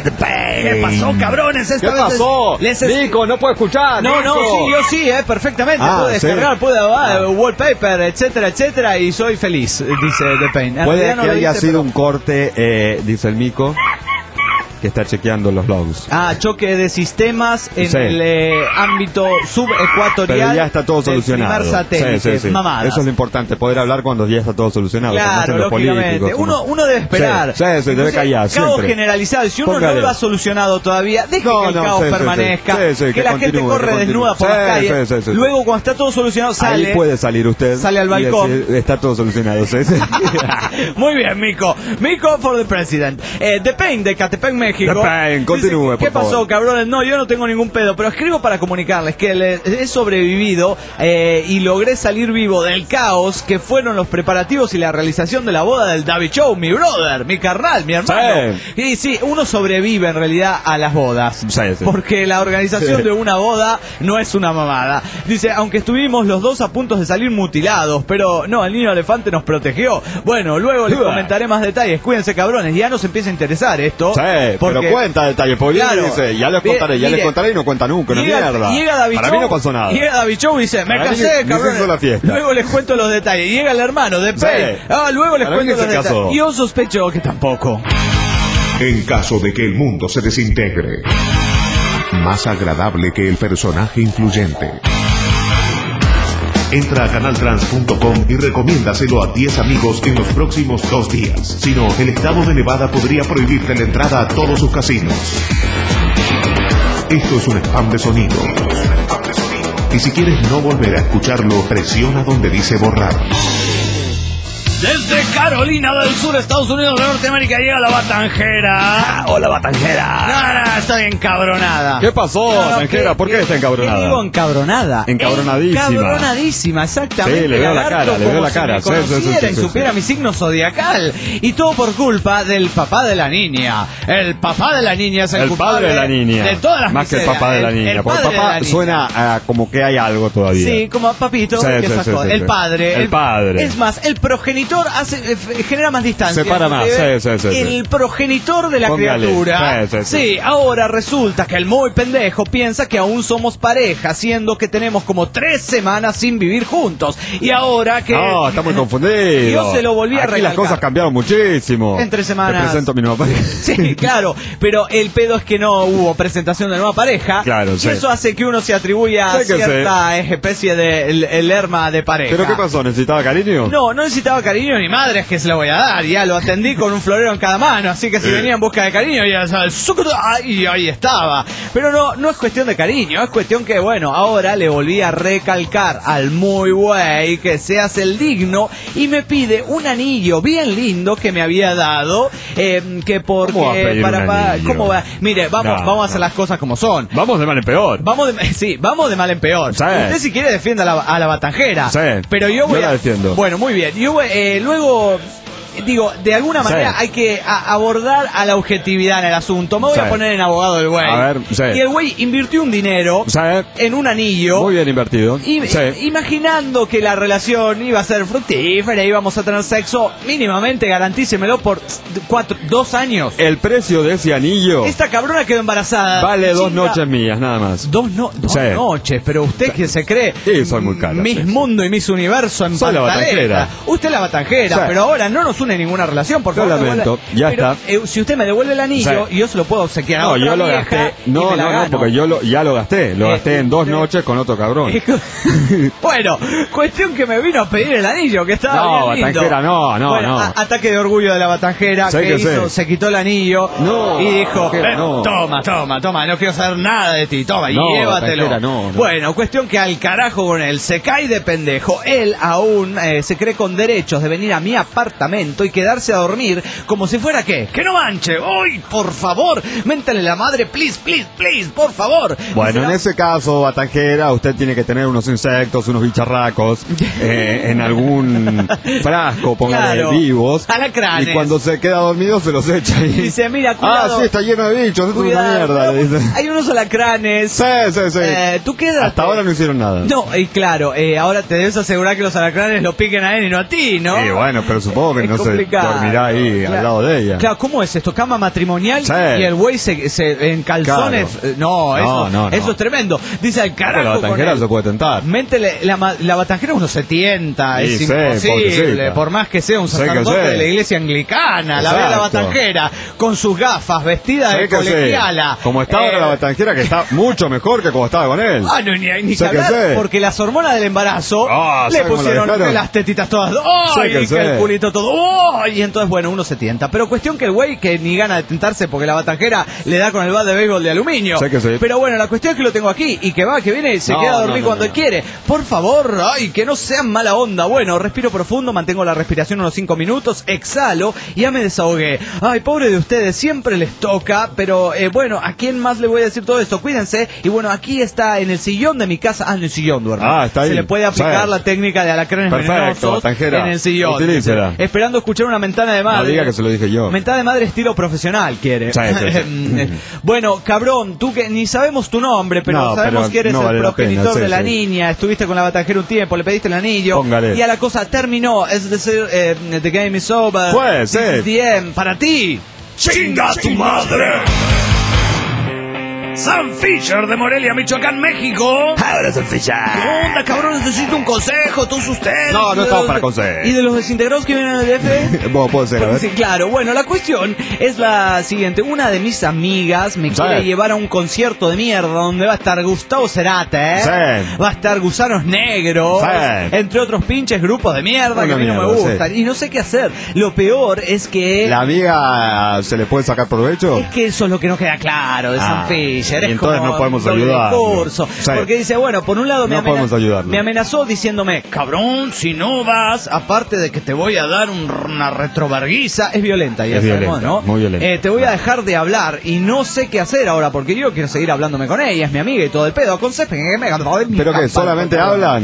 ¿Qué pasó, cabrones? Esta ¿Qué vez pasó? les- les- Nico, no puedo escuchar. No, no, Nico. sí, yo sí, eh, perfectamente. Ah, puedo sí. descargar, puedo ah, Ah. wallpaper, etcétera, etcétera, y soy feliz, dice The Pain. En Puede realidad no que lo haya dice, sido pero- un corte, eh, dice el Mico, que está chequeando los logs. Ah, choque de sistemas en Sí. el eh, ámbito subecuatorial. Pero ya está todo del solucionado. primer satélite. Sí, sí, sí. Mamadas. Eso es lo importante, poder hablar cuando ya está todo solucionado. como Claro, hacen los lógicamente. políticos, como- Uno, uno debe esperar. Sí, sí, sí, debe Entonces, callar, Caos siempre. generalizado. Si uno Póngale. no lo ha solucionado todavía, deje No, que el no, caos sí, sí, sí. permanezca. Sí, sí, que, que la gente continúe, corre que continúe. desnuda por Sí, las calles. sí, sí, sí. Luego, cuando está todo solucionado, sale. Ahí puede salir usted. Sale al y balcón. decir, está todo solucionado. Sí, sí. Muy bien, Mico. Mico for the president. Eh, The Pain de Catepec, México. The Pain, continúe, Dice, ¿qué por pasó, favor? cabrones? No, yo no tengo ningún pedo, pero escribo para comunicarles que le- he sobrevivido eh, y logré salir vivo del caos que fueron los preparativos y la realización de la boda del David Show, mi brother, mi carnal, mi hermano. Y sí, uno sobrevive en realidad a las bodas. Sí, sí. Porque la organización Sí. de una boda no es una mamada. Dice, aunque estuvimos los dos a punto de salir mutilados, pero no, el niño elefante nos protegió. Bueno, luego les Uah. comentaré más detalles. Cuídense, cabrones. Ya nos empieza a interesar esto. Sí, porque pero cuenta detalles, porque Claro. dice, ya les contaré, ya Mire, les contaré y no cuenta nunca, una llega, mierda. llega David Para Show, mí no pasó nada. Llega David Show y dice, me Para mí casé, ni- ni se cabrones. hizo la fiesta. Luego les cuento los detalles. Llega el hermano de Sí. Pei. Ah, luego les Para mí cuento que los se detalles. casó. Y yo sospecho que tampoco. En caso de que el mundo se desintegre, más agradable que el personaje influyente. Entra a canal trans punto com y recomiéndaselo a diez amigos en los próximos dos días. Si no, el estado de Nevada podría prohibirte la entrada a todos sus casinos. Esto es un spam de sonido. Y si quieres no volver a escucharlo, presiona donde dice borrar. Desde Carolina del Sur, Estados Unidos de Norteamérica, llega la Batanjera. Hola, Batanjera. No, no, estoy encabronada. ¿Qué pasó, No, no, Tanjera? ¿qué- ¿Por qué qué- está encabronada? ¿Qué digo encabronada? Encabronadísima. Encabronadísima, exactamente. Sí, le veo la Lagarto, cara, le veo como la si cara. me Sí, sí, sí, conociera sí, y sí, supiera sí. mi signo zodiacal. Y todo por culpa del papá de la niña. El papá de la niña es el, El culpable padre de la niña. de todas las Más que el miserias. papá de la niña. El Porque padre de papá la niña. suena a como que hay algo todavía. Sí, como papito, Sí, que sí, esas sí, cosas. sí, el sí. padre. El padre. Es más, el progenitor progenitor hace, eh, genera más distancia. Separa más, sí, sí, sí, sí. El progenitor de la Póngale. criatura. Sí, sí, sí. Sí, ahora resulta que el muy pendejo piensa que aún somos pareja, siendo que tenemos como tres semanas sin vivir juntos. Y ahora que... No, está muy confundido. Yo se lo volví a Aquí recalcar. las cosas cambiaron muchísimo. En tres semanas. Te presento a mi nueva pareja. Sí, claro, pero el pedo es que no hubo presentación de nueva pareja. Claro, y sí. eso hace que uno se atribuya Sí que cierta especie de el, el lerma de pareja. ¿Pero qué pasó? ¿Necesitaba cariño? No, no necesitaba cariño ni madre, es que se lo voy a dar. Ya lo atendí con un florero en cada mano, así que si venía en busca de cariño, ya sabes, y ahí estaba. Pero no, no es cuestión de cariño, es cuestión que, bueno, ahora le volví a recalcar al muy güey que se hace el digno y me pide un anillo bien lindo que me había dado, eh, que porque... ¿Cómo va a pedir para, un para- anillo? ¿Cómo va? Mire, vamos, No, vamos a hacer no. las cosas como son. Vamos de mal en peor. Vamos de, sí, vamos de mal en peor. Sí. Usted si quiere defienda a la, a la batanjera. Sí, Pero yo voy yo la a... defiendo. Bueno, muy bien. Yo voy- eh, luego... Digo, de alguna Sí. manera hay que a- abordar a la objetividad en el asunto. Me voy Sí. a poner en abogado del güey. A ver, sí. Y el güey invirtió un dinero Sí. en un anillo. Muy bien invertido. Y, Sí. imaginando que la relación iba a ser fructífera, íbamos a tener sexo, mínimamente garantícemelo por cuatro, dos años. El precio de ese anillo Esta cabrona quedó embarazada. vale dos Chinga. noches mías, nada más. Dos, no, dos Sí. noches, pero usted que se cree Sí, soy muy caro, Miss sí, sí. Mundo y Miss Universo en Soy la pantaleta. batanjera. Usted es la batanjera, Sí. pero ahora no nos une ninguna relación, por Lo favor. lamento, devuelve- ya pero, está. eh, si usted me devuelve el anillo, Sí. yo se lo puedo obsequiar a No, otra yo lo vieja gasté. y No, me la no, no, gano. porque yo lo, ya lo gasté. Lo Eh, gasté en dos eh, noches con otro cabrón. Bueno, cuestión que me vino a pedir el anillo, que estaba No, bien lindo. batanjera, no, no, Bueno, no. a- ataque de orgullo de la batanjera, Sé que, que hizo, sé. se quitó el anillo No, y dijo, batanjera, "Eh, no. toma, toma, toma, no quiero saber nada de ti, toma, No, llévatelo". batanjera, no, no. Bueno, cuestión que al carajo con él, se cae de pendejo, él aún eh, se cree con derechos de venir a mi apartamento y quedarse a dormir como si fuera ¿qué? Que no manche, ¡ay, por favor! Méntale la madre, please, please, please, por favor. Bueno, Dice en la- ese caso, batanjera, usted tiene que tener unos insectos, unos bicharracos eh, en algún frasco, póngale Claro. vivos. Alacranes. Y cuando se queda dormido se los echa ahí. Dice, mira, Ah, cuidado. sí, está lleno de bichos, esto es una Cuidado, mierda, le pero dice. hay unos alacranes. Sí, sí, sí. Eh, tú quédate. Hasta ahora no hicieron nada. No, y claro, eh, ahora te debes asegurar que los alacranes lo piquen a él y no a ti, ¿no? Sí, bueno, pero supongo que Es no complicado. se dormirá ahí Claro. al lado de ella. Claro, ¿cómo es esto? Cama matrimonial Sí. y el güey se, se- en calzones. Claro. eh, No, eso, No, no, no. eso es tremendo. Dice el Pero carajo. la con batanjera él. se puede tentar. Métele, la, ma- la batanjera es unos setenta, Sí, es sí, imposible, pobrecita. por más que sea un Sí que sacerdote sí. de la iglesia anglicana, la ve a la Exacto. batanjera con sus gafas, vestida Sé de que sí. colegiala. Como está ahora Eh, la batanjera, que está mucho mejor que como estaba con él. Ah, no, ni, ni Sé que que hablar, sé. porque las hormonas del embarazo Ah, le ¿sabe cómo la pusieron dejaron? las tetitas todas. ¡Oh! Sé que Y sé. el culito todo. ¡Oh! Y entonces, bueno, uno se tienta. Pero cuestión que el güey que ni gana de tentarse porque la batanjera le da con el bat de béisbol de aluminio. Sé que sí. Pero bueno, la cuestión es que lo tengo aquí y que va, que viene y se No, queda a no, dormir no, cuando no. quiere. Por favor, ay, que no sean mala onda. Bueno, respiro profundo, mantengo la respiración unos cinco minutos, exhalo y ya me desahogué. Ay, pobre de ustedes, siempre les toca, pero eh, bueno, ¿a quién más le voy a decir todo esto? Cuídense. Y bueno, aquí está en el sillón de mi casa. Ah, en el sillón duerme. Ah, está ahí. Se le puede aplicar Sí. la técnica de alacranes Perfecto, venenosos batanjera. en el sillón. Utilícela. Esperando escuchar una mentana de No madre. diga que se lo dije yo. Mentada de madre estilo profesional, quiere. Sí, sí, sí. Bueno, cabrón, tú que ni sabemos tu nombre, pero No, sabemos pero que eres no el vale la progenitor pena, sí, de la sí. niña, estuviste con la batanjera un tiempo, le pediste el anillo. Póngale. Y a la cosa terminó, es decir, eh, the game is over. Puede This ser. is the end. Para ti. ¡Chinga tu madre! Sam Fisher de Morelia, Michoacán, México. Ahora es el fichar. ¿Qué onda, cabrón? Necesito un consejo, todos ustedes. No, no De estamos los- para consejos. ¿Y de los desintegrados que vienen al D F? Bueno, puede ser, a ver. Sí, claro. Bueno, la cuestión es la siguiente. Una de mis amigas me Sí. quiere llevar a un concierto de mierda donde va a estar Gustavo Cerati, ¿eh? Sí. Va a estar Gusanos Negros, Sí. entre otros pinches grupos de mierda que Una a mí no me mierda, gustan. sí. Y no sé qué hacer. Lo peor es que... ¿La amiga se le puede sacar provecho? Es que eso es lo que no queda claro de Ah, Sam Fisher. y Es entonces como no podemos doble ayudarlo. discurso. Sí. Porque dice, bueno, por un lado me, No amena- podemos ayudarlo. me amenazó diciéndome, cabrón, si no vas, aparte de que te voy a dar un- una retroverguiza, es violenta, ya Es sabemos, violenta, ¿no? muy violenta. Eh, te voy a dejar de hablar y no sé qué hacer ahora porque yo quiero seguir hablándome con ella, es mi amiga y todo el pedo. Aconsejen que me... ¿Pero qué, solamente hablan? ¿A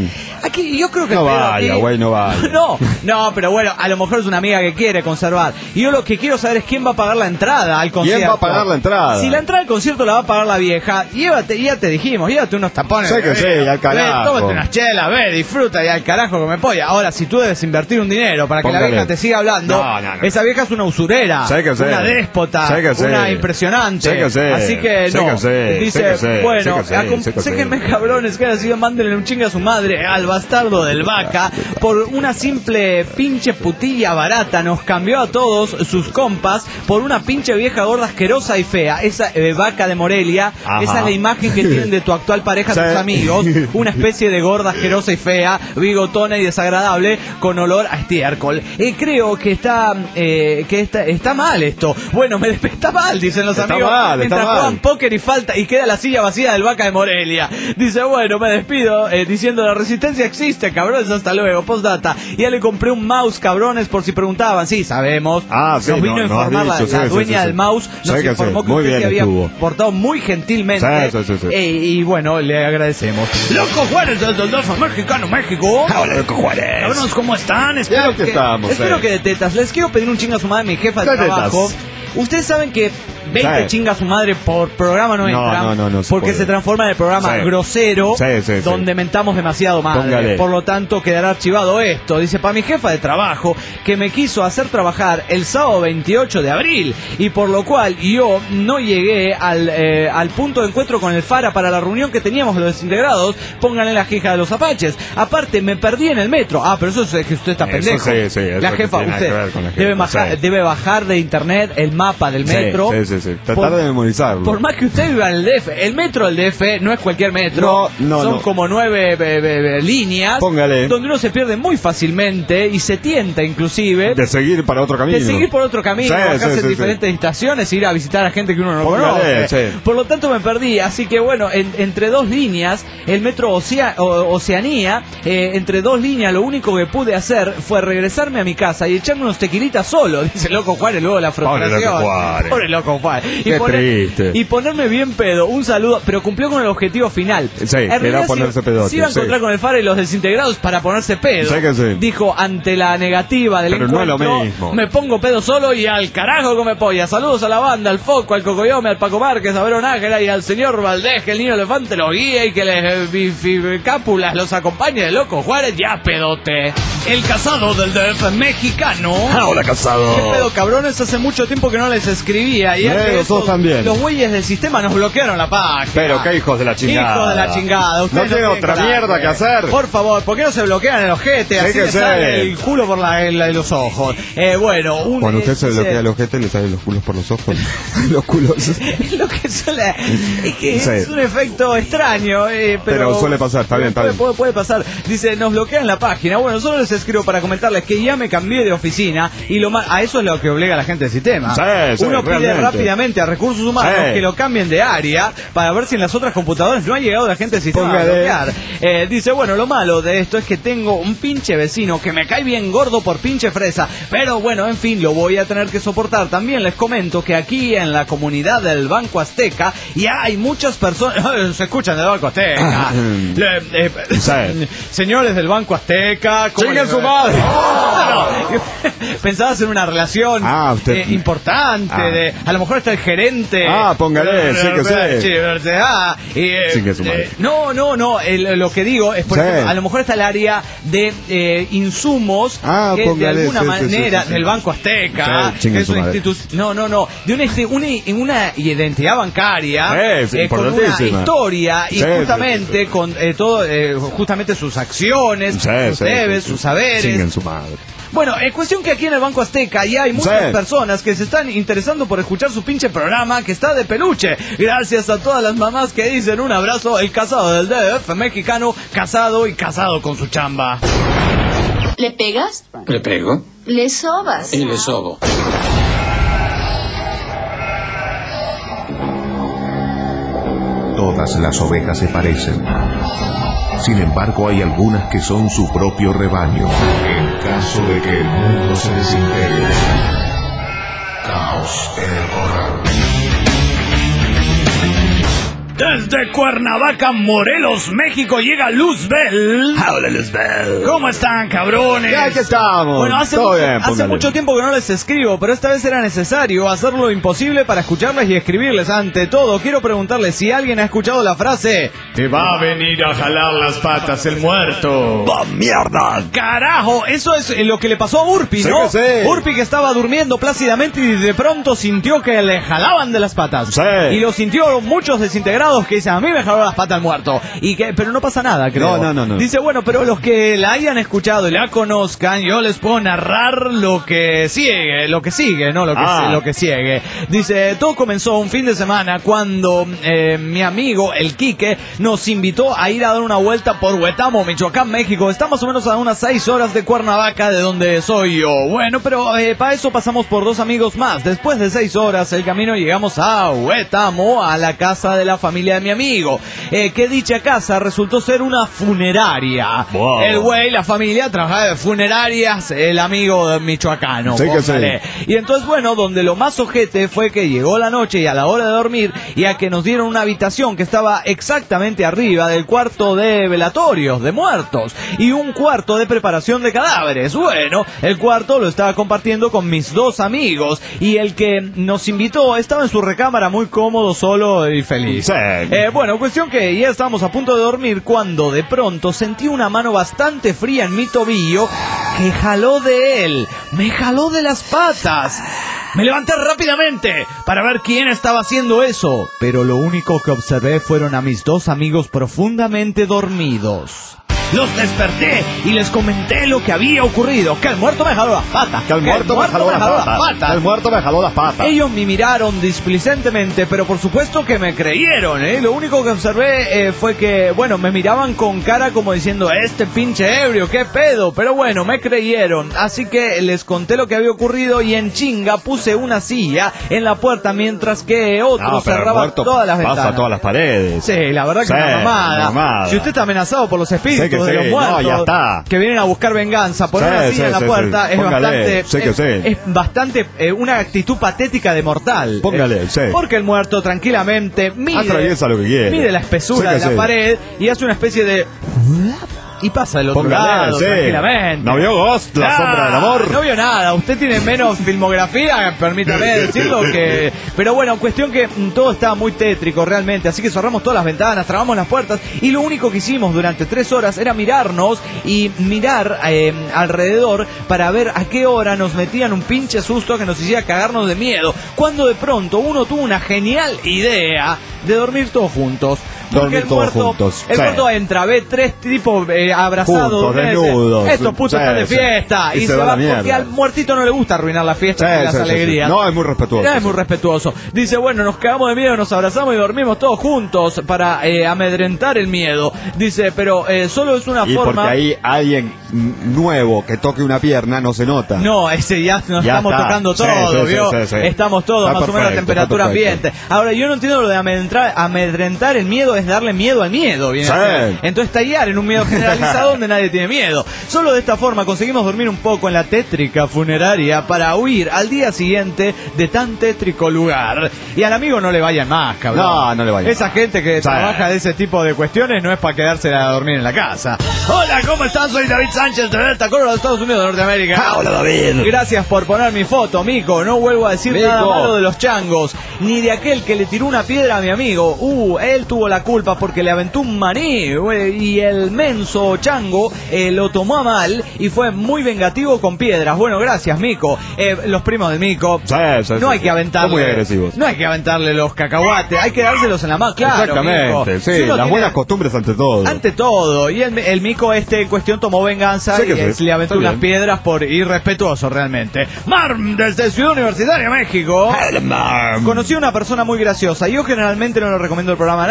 Aquí yo creo que No el pedo vaya, aquí- güey, no vaya. No, no, pero bueno, a lo mejor es una amiga que quiere conservar. Y yo lo que quiero saber es quién va a pagar la entrada al concierto. ¿Quién va a pagar la entrada? Si la entrada al concierto la va a pagar la vieja, llévate, ya te dijimos, llévate unos tapones. Sé que ve, sí, al carajo. ve, tómate unas chelas, ve, disfruta y al carajo que me polla. Ahora, si tú debes invertir un dinero para que Póngale. la vieja te siga hablando, No, no, no. esa vieja es una usurera, Sé que sí. una déspota, Sé que sí. una impresionante. Sé que sí. Así que Sé no. que sí. Dice, Sé que sí. bueno, Sé que sí. acom- Sé que sí. séquenme cabrones que haya sido, mándenle un chingue a su madre al bastardo del Vaca por una simple pinche putilla barata. Nos cambió a todos sus compas por una pinche vieja gorda asquerosa y fea. Esa eh, Vaca de Morelia, Ajá. esa es la imagen que tienen de tu actual pareja, Sí. tus amigos. Una especie de gorda asquerosa y fea, bigotona y desagradable, con olor a estiércol. Eh, creo que está, eh, que está, está mal esto. Bueno, me despe- está mal, dicen los Está amigos. mal, está mientras mal. juegan póker y falta y queda la silla vacía del Vaca de Morelia. Dice, bueno, me despido eh, diciendo la resistencia existe, cabrones, hasta luego. Postdata. Ya le compré un mouse, cabrones, por si preguntaban. Sí, sabemos. Ah, sí, nos vino no, a nos has informar la, dicho, la sí, sí, dueña sí, del sí. mouse. Nos Sé que informó sí, que muy usted bien se había estuvo. portado muy gentilmente. Sí, sí, sí, sí. Eh, y bueno, le agradecemos. Loco Juárez desde el Golfo Mexicano, México. Hola, Loco Juárez. Cabrones, ¿cómo están? Ya Espero que que, estamos, espero eh. que de tetas. Les quiero pedir un chingo a su madre, mi jefa de ¿Qué trabajo. tetas? Ustedes saben que veinte Sí. chinga a su madre por programa no No, entra, no, no, no se porque puede. se transforma en el programa Sí. grosero, Sí, sí, sí. donde mentamos demasiado madre. Póngale. Por lo tanto, quedará archivado esto. Dice, para mi jefa de trabajo, que me quiso hacer trabajar el sábado veintiocho de abril, y por lo cual yo no llegué al, eh, al punto de encuentro con el Fara para la reunión que teníamos los desintegrados. Pónganle la jija de los apaches. Aparte, me perdí en el metro. Ah, pero eso es que usted está Eso pendejo. sí, sí, eso la no jefa, tiene nada usted que ver con la jefa, debe, bajar, sí. debe bajar de internet el mapa del Sí, metro. sí, sí, sí. Tratar Por- de memorizarlo. Por más que usted viva en el D F, el metro del D F no es cualquier metro. No, no, Son no. como nueve eh, eh, eh, líneas. Póngale. Donde uno se pierde muy fácilmente y se tienta inclusive De seguir para otro camino. de seguir por otro camino, Sí, bajarse sí, en sí, diferentes estaciones, ir a visitar a gente que uno no Póngale, conoce. sí. Por lo tanto me perdí, así que bueno, en- entre dos líneas, el metro Ocea- o- Oceanía, eh, entre dos líneas lo único que pude hacer fue regresarme a mi casa y echarme unos tequilitas solo, dice Loco Juárez, luego la Pobre frustración. Loco Juárez. Pobre Loco Juárez. Y, Qué triste. y ponerme bien pedo, un saludo, pero cumplió con el objetivo final. Sí, En era realidad, ponerse si- pedote, Se iba a sí. encontrar con el Fara y los desintegrados para ponerse pedo. Sí que sí. Dijo, ante la negativa del Pero no es lo encuentro, mismo. me pongo pedo solo y al carajo come polla. Saludos a la banda, al Foco, al Cocoyome, al Paco Márquez, a Verón Ángela y al señor Valdés, que el niño elefante los guíe y que les eh, bifibcápulas los acompañe de Loco Juárez, ya pedote. El casado del D F mexicano. Hola, casado. ¿Qué pedo, cabrones? Hace mucho tiempo que no les escribía. Y Eh, antes nosotros estos- también. Los güeyes del sistema nos bloquearon la página. Pero qué hijos de la chingada. Hijos de la chingada. Ustedes No tiene tienen otra coraje. mierda que hacer. Por favor, ¿por qué no se bloquean el ojete? Así que le sí. sale el culo por la, la- los ojos. Eh, bueno, un, Cuando eh, usted se dice- bloquea el ojete, le salen los culos por los ojos. Los culos. Es lo que suele, es que Sí. es un efecto extraño, eh, pero, Pero suele pasar, está bien, está puede, bien. Puede, puede pasar. Dice, nos bloquean la página. Bueno, solo les escribo para comentarles que ya me cambié de oficina y lo más, a eso es lo que obliga a la gente del sistema. Sí, sí, Uno pide realmente. rápidamente a recursos humanos Sí. que lo cambien de área para ver si en las otras computadoras no ha llegado la gente del sistema a Póngale. bloquear. Eh, dice, bueno, lo malo de esto es que tengo un pinche vecino que me cae bien gordo por pinche fresa, pero bueno, en fin, lo voy a tener que soportar. También les comento que aquí en la comunidad del Banco Azteca ya hay muchas personas, se escuchan del Banco Azteca. Le- eh, Sí. Señores del Banco Azteca, ¿cómo ¡Chingue les su va? madre! No, no. Pensaba hacer una relación Ah, usted- eh, importante, Ah. de, a lo mejor está el gerente. Ah, póngale, sí que sí. Sí, ah, y, eh, Chingue su madre. eh, no, no, no, el- lo que digo es, por Sí. ejemplo, a lo mejor está el área de eh, insumos Ah, que de póngale, alguna sí, sí, sí, manera sí, sí. del Banco Azteca, Sí, chingue que es su una madre. institución, no, no, no, de una, este, una, una identidad bancaria Sí, sí, eh, con una importantísima. historia y Sí, sí, justamente sí, sí. con eh, todo, eh, justamente sus acciones, Sí, sus sí, debes, sí, sí. sus saberes. Chinguen su madre. Bueno, es cuestión que aquí en el Banco Azteca ya hay muchas Sí. personas que se están interesando por escuchar su pinche programa que está de peluche. Gracias a todas las mamás que dicen un abrazo, el casado del D F mexicano, casado y casado con su chamba. ¿Le pegas? Le pego Le sobas. y le sobo. Todas las ovejas se parecen. Sin embargo, hay algunas que son su propio rebaño. En caso de que el mundo se desintegre. Caos en el corral. Desde Cuernavaca, Morelos, México, llega Luzbel. Hola, Luzbel. ¿Cómo están, cabrones? Ya que estamos. Bueno, hace, Todo mucho, bien, hace póngale. mucho tiempo que no les escribo, pero esta vez era necesario hacer lo imposible para escucharles y escribirles. Ante todo, quiero preguntarles si alguien ha escuchado la frase: te va a venir a jalar las patas el muerto. ¡Va mierda! Carajo, eso es lo que le pasó a Urpi, Sí ¿no? que sí. Urpi que estaba durmiendo plácidamente y de pronto sintió que le jalaban de las patas. Sí. Y lo sintió muchos desintegrados que dicen: a mí me jaló las patas el muerto. Y que, pero no pasa nada, creo. No, no, no, no. Dice, bueno, pero los que la hayan escuchado y la conozcan, yo les puedo narrar lo que sigue, lo que sigue, no lo que, Ah. lo que sigue. Dice, todo comenzó un fin de semana cuando eh, mi amigo, el Quique, nos invitó a ir a dar una vuelta por Huetamo, Michoacán, México. Está más o menos a unas seis horas de Cuernavaca, de donde soy yo. Bueno, pero eh, para eso pasamos por dos amigos más. Después de seis horas el camino llegamos a Huetamo, a la casa de la familia de mi amigo. Eh, que dicha casa resultó ser una funeraria. Wow. El güey, la familia, trabajaba de funerarias, el amigo michoacano. Sí que sí. póngale. Y entonces, bueno, donde lo más ojete fue que llegó la noche y a la hora de dormir, y a que nos dieron una habitación que estaba exactamente arriba del cuarto de velatorios, de muertos, y un cuarto de preparación de cadáveres. Bueno, el cuarto lo estaba compartiendo con mis dos amigos, y el que nos invitó estaba en su recámara muy cómodo, solo y feliz. Sí. Eh, bueno, cuestión que ya estábamos a punto de dormir cuando de pronto sentí una mano bastante fría en mi tobillo que jaló de él, me jaló de las patas. Me levanté rápidamente para ver quién estaba haciendo eso, pero lo único que observé fueron a mis dos amigos profundamente dormidos. Los desperté y les comenté lo que había ocurrido, que el muerto me jaló las patas. Que el muerto me jaló las patas. Que el muerto me jaló las patas. Ellos me miraron displicentemente, pero por supuesto que me creyeron, ¿eh? Lo único que observé eh, fue que, bueno, me miraban con cara como diciendo, este pinche ebrio, qué pedo. Pero bueno, me creyeron, así que les conté lo que había ocurrido y en chinga puse una silla en la puerta mientras que otro No, pero el cerraba muerto todas las ventanas. pasa todas las paredes. Sí, la verdad que Sí, una mamada. una mamada. Si usted está amenazado por los espíritus Sí que de sí, los muertos no, ya está. que vienen a buscar venganza, poner Sí, una silla sí, en la sí, puerta sí. es Póngale, bastante, sí que es, sí. es bastante eh, una actitud patética de mortal. Póngale, Eh, sí. Porque el muerto tranquilamente mide, Atraviesa lo que quiere. mide la espesura Sí que de la sí. pared y hace una especie de y pasa del otro Póngale, lado sí. tranquilamente. ¿No vio Ghost, la Ah, sombra del amor? No vio nada. Usted tiene menos filmografía, permítame decirlo que. Pero bueno, cuestión que mm, todo estaba muy tétrico realmente. Así que cerramos todas las ventanas, trabamos las puertas y lo único que hicimos durante tres horas era mirarnos y mirar eh, alrededor para ver a qué hora nos metían un pinche susto que nos hiciera cagarnos de miedo. Cuando de pronto uno tuvo una genial idea de dormir todos juntos. Porque Dormir el todos muerto, juntos, el sí. muerto entra, ve tres tipos eh, abrazados. Juntos, dice, desnudos. estos putos Sí, están de sí. fiesta. Y Y, se se, va a va la mierda. porque al muertito no le gusta arruinar la fiesta Sí, y las sí, sí, sí. alegrías. No, es muy respetuoso. No, es muy respetuoso. Dice, bueno, nos cagamos de miedo, nos abrazamos y dormimos todos juntos para eh, amedrentar el miedo. Dice, pero eh, solo es una Y forma... porque ahí alguien mm, nuevo que toque una pierna no se nota. No, ese ya nos Ya estamos está. tocando Sí, todo, sí, sí, ¿vio? sí, sí. Estamos todos Está más o menos a perfecto, temperatura está perfecto. ambiente. Ahora, yo no entiendo lo de amedrentar, amedrentar el miedo, es darle miedo al miedo, viene Sí. a ser. Entonces tallar en un miedo generalizado donde nadie tiene miedo. Solo de esta forma conseguimos dormir un poco en la tétrica funeraria para huir al día siguiente de tan tétrico lugar. Y al amigo no le vayan más, cabrón. No, no le vayan Esa más. gente que Sí. trabaja de ese tipo de cuestiones no es para quedarse a dormir en la casa. Hola, ¿cómo están? Soy David Sánchez de Delta, Colorado, Estados Unidos de Norteamérica. Ah, hola, David. Gracias por poner mi foto, Mico. No vuelvo a decir Mico. nada malo de los changos, ni de aquel que le tiró una piedra a mi amigo. Uh, él tuvo la culpa porque le aventó un maní, güey, y el menso chango eh, lo tomó a mal y fue muy vengativo con piedras. Bueno, gracias, Mico. Eh, los primos del Mico. Sí, sí, No sí, hay sí. que aventarle. Son muy agresivos. No hay que aventarle los cacahuates, hay que dárselos en la mano, claro. Exactamente, Mico. sí, Si uno las tiene- buenas costumbres ante todo. Ante todo, y el, el Mico este en cuestión tomó venganza Sí y que sí, es- le aventó está unas bien. piedras por irrespetuoso realmente. Marm, desde Ciudad Universitaria, México. Hola, Marm. Conocí a una persona muy graciosa. Yo generalmente no le recomiendo el programa a nadie,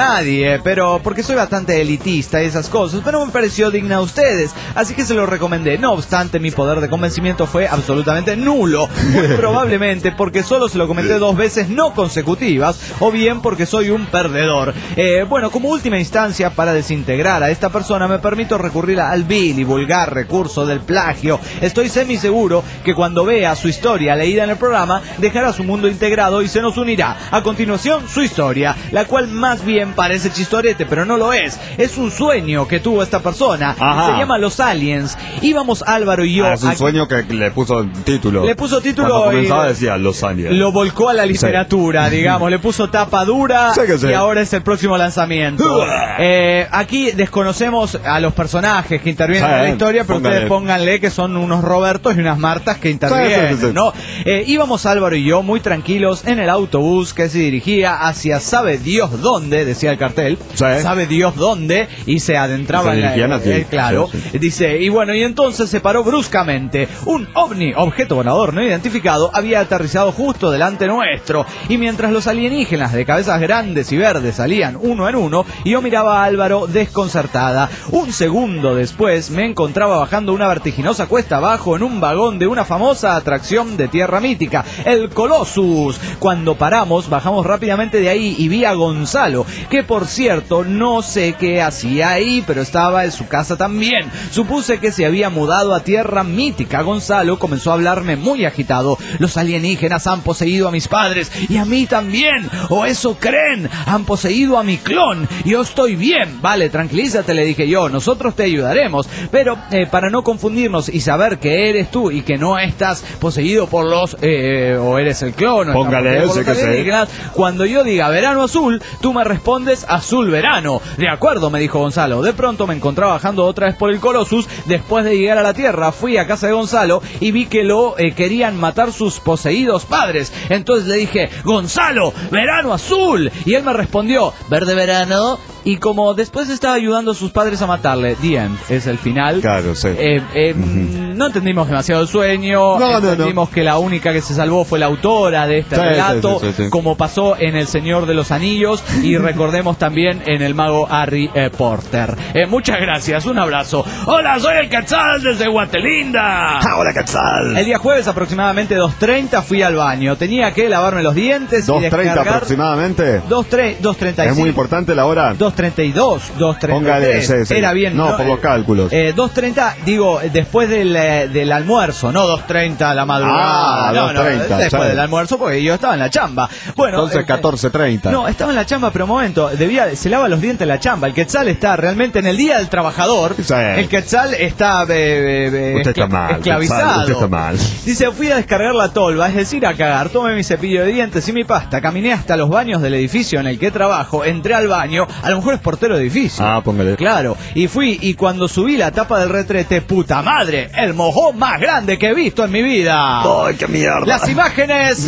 serie, pero porque soy bastante elitista y esas cosas, pero me pareció digna a ustedes, así que se lo recomendé. No obstante, mi poder de convencimiento fue absolutamente nulo, muy probablemente porque solo se lo comenté dos veces no consecutivas, o bien porque soy un perdedor. Eh, bueno, como última instancia, para desintegrar a esta persona, me permito recurrir al vil y vulgar recurso del plagio. Estoy semi seguro que cuando vea su historia leída en el programa, dejará su mundo integrado y se nos unirá. A continuación, su historia, la cual más bien parece chistorete, pero no lo es. Es un sueño que tuvo esta persona. Ajá. Se llama Los Aliens. Íbamos Álvaro y yo. Ah, es un aquí... sueño que le puso título. Le puso título Cuando comenzaba y... decía Los Aliens. Lo volcó a la literatura, sí. digamos. Le puso tapa dura sí que sí. y ahora es el próximo lanzamiento. eh, aquí desconocemos a los personajes que intervienen sí, en la historia, pero póngale. Ustedes pónganle que son unos Robertos y unas Martas que intervienen, sí, sí, sí. ¿no? Eh, íbamos Álvaro y yo muy tranquilos en el autobús que se dirigía hacia sabe Dios dónde, decía el cartel, sí. sabe Dios dónde, y se adentraba en la, eh, claro, sí, sí. dice, y bueno, y entonces se paró bruscamente. Un ovni, objeto volador no identificado, había aterrizado justo delante nuestro, y mientras los alienígenas de cabezas grandes y verdes salían uno en uno, y yo miraba a Álvaro desconcertada. Un segundo después me encontraba bajando una vertiginosa cuesta abajo en un vagón de una famosa atracción de tierra mítica, el Colossus. Cuando paramos, bajamos rápidamente de ahí y vi a Gonzalo, que por cierto no sé qué hacía ahí, pero estaba en su casa también. Supuse que se había mudado a tierra mítica. Gonzalo comenzó a hablarme muy agitado. Los alienígenas han poseído a mis padres y a mí también, o eso creen. Han poseído a mi clon. Yo estoy bien. Vale, tranquilízate, le dije yo, nosotros te ayudaremos, pero eh, para no confundirnos y saber que eres tú y que no estás poseído por los eh, o eres el clon, o póngale ese que sé. Cuando yo diga verano azul, tú me respondes azul verano. De acuerdo, me dijo Gonzalo. De pronto me encontraba bajando otra vez por el Colossus. Después de llegar a la tierra, fui a casa de Gonzalo y vi que lo eh, querían matar sus poseídos padres. Entonces le dije, Gonzalo, verano azul. Y él me respondió, verde verano. Y como después estaba ayudando a sus padres a matarle, the end, es el final. Claro, sí. Eh, eh, uh-huh. No entendimos demasiado el sueño, no, entendimos no, no. que la única que se salvó fue la autora de este sí, relato, sí, sí, sí, sí. como pasó en El Señor de los Anillos y recordemos también en El Mago Harry eh, Potter. Eh, muchas gracias, un abrazo. Hola, soy el Quetzal desde Guatelinda. Ah, hola, Quetzal. El día jueves aproximadamente dos treinta fui al baño, tenía que lavarme los dientes dos y descargar... dos treinta aproximadamente. dos treinta y cinco. Es muy importante la hora. dos treinta y dos, dos treinta y tres. Póngale, sí, sí. Era bien. No, no por los cálculos. Eh, dos treinta, digo, después del, eh, del almuerzo, no dos treinta a la madrugada. Ah, no, dos treinta, no, después sí. del almuerzo, porque yo estaba en la chamba. Bueno, entonces catorce treinta. Eh, no, estaba en la chamba, pero un momento, debía, se lava los dientes en la chamba. El Quetzal está realmente en el Día del Trabajador. Sí. El Quetzal está eh, eh, usted está mal, esclavizado. Quetzal, usted está mal. Dice, fui a descargar la tolva, es decir, a cagar. Tomé mi cepillo de dientes y mi pasta. Caminé hasta los baños del edificio en el que trabajo. Entré al baño. A lo mejor es portero de edificio. Ah, póngale. Claro. Y fui, y cuando subí la tapa del retrete, puta madre, el mojón más grande que he visto en mi vida. ¡Ay, qué mierda! Las imágenes,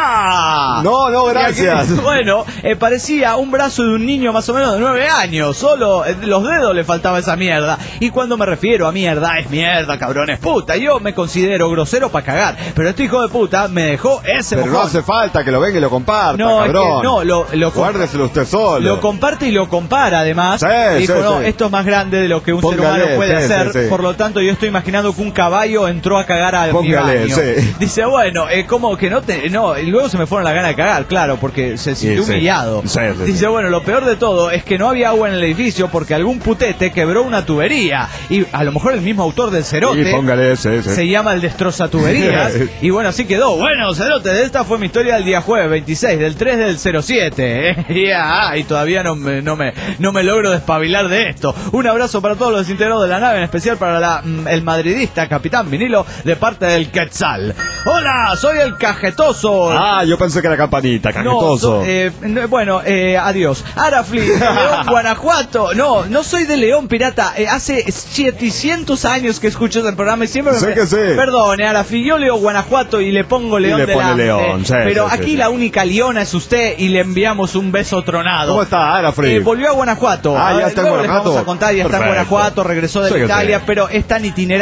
ya. No, no, gracias. Aquí, bueno, eh, parecía un brazo de un niño más o menos de nueve años. Solo eh, los dedos le faltaba esa mierda. Y cuando me refiero a mierda, es mierda, cabrones, puta. Yo me considero grosero para cagar, pero este hijo de puta me dejó ese pero mojón. No hace falta que lo venga y lo comparta, no, cabrón. Que, no, lo, lo guárdeselo usted solo. Lo comparte y lo compara, además. Sí, dijo, sí, no, sí. esto es más grande de lo que un Póngale, ser humano puede sí, hacer. Sí, sí. Por lo tanto, yo estoy imaginando que un caballo entró a cagar al Póngale, mi baño. sí. Dice, bueno, eh, como que no te... No, y luego se me fueron las ganas de cagar, claro, porque se sintió sí, humillado. Sí, sí, Dice, sí. bueno, lo peor de todo es que no había agua en el edificio porque algún putete quebró una tubería. Y a lo mejor el mismo autor del Cerote sí, póngale, sí, sí. se llama el Destroza Tuberías. Y bueno, así quedó. Bueno, Cerote, esta fue mi historia del día jueves veintiséis del tres del cero siete. ¿eh? Yeah, y todavía no me, no, me, no me logro despabilar de esto. Un abrazo para todos los desintegrados de la nave, en especial para la, el madridista Capitán Vinilo, de parte del Quetzal. Hola, soy el Cajetoso. Ah, yo pensé que era campanita, Cajetoso. No, so, eh, bueno, eh, adiós. Arafli, de León, Guanajuato. No, no soy de León, pirata. Eh, hace setecientos años que escucho ese programa y siempre me... Sé que sí. Perdón, Arafli, yo leo Guanajuato y le pongo León y le de pone la... León, eh, sí, pero sí, aquí sí, la sí. única leona es usted y le enviamos un beso tronado. ¿Cómo está, Arafli? Eh, volvió a Guanajuato. Ah, ya está en Luego les Guanajuato. vamos a contar, ya está en Perfecto. Guanajuato, regresó de Sí, Italia, sí. pero es tan itinerante, Arafli,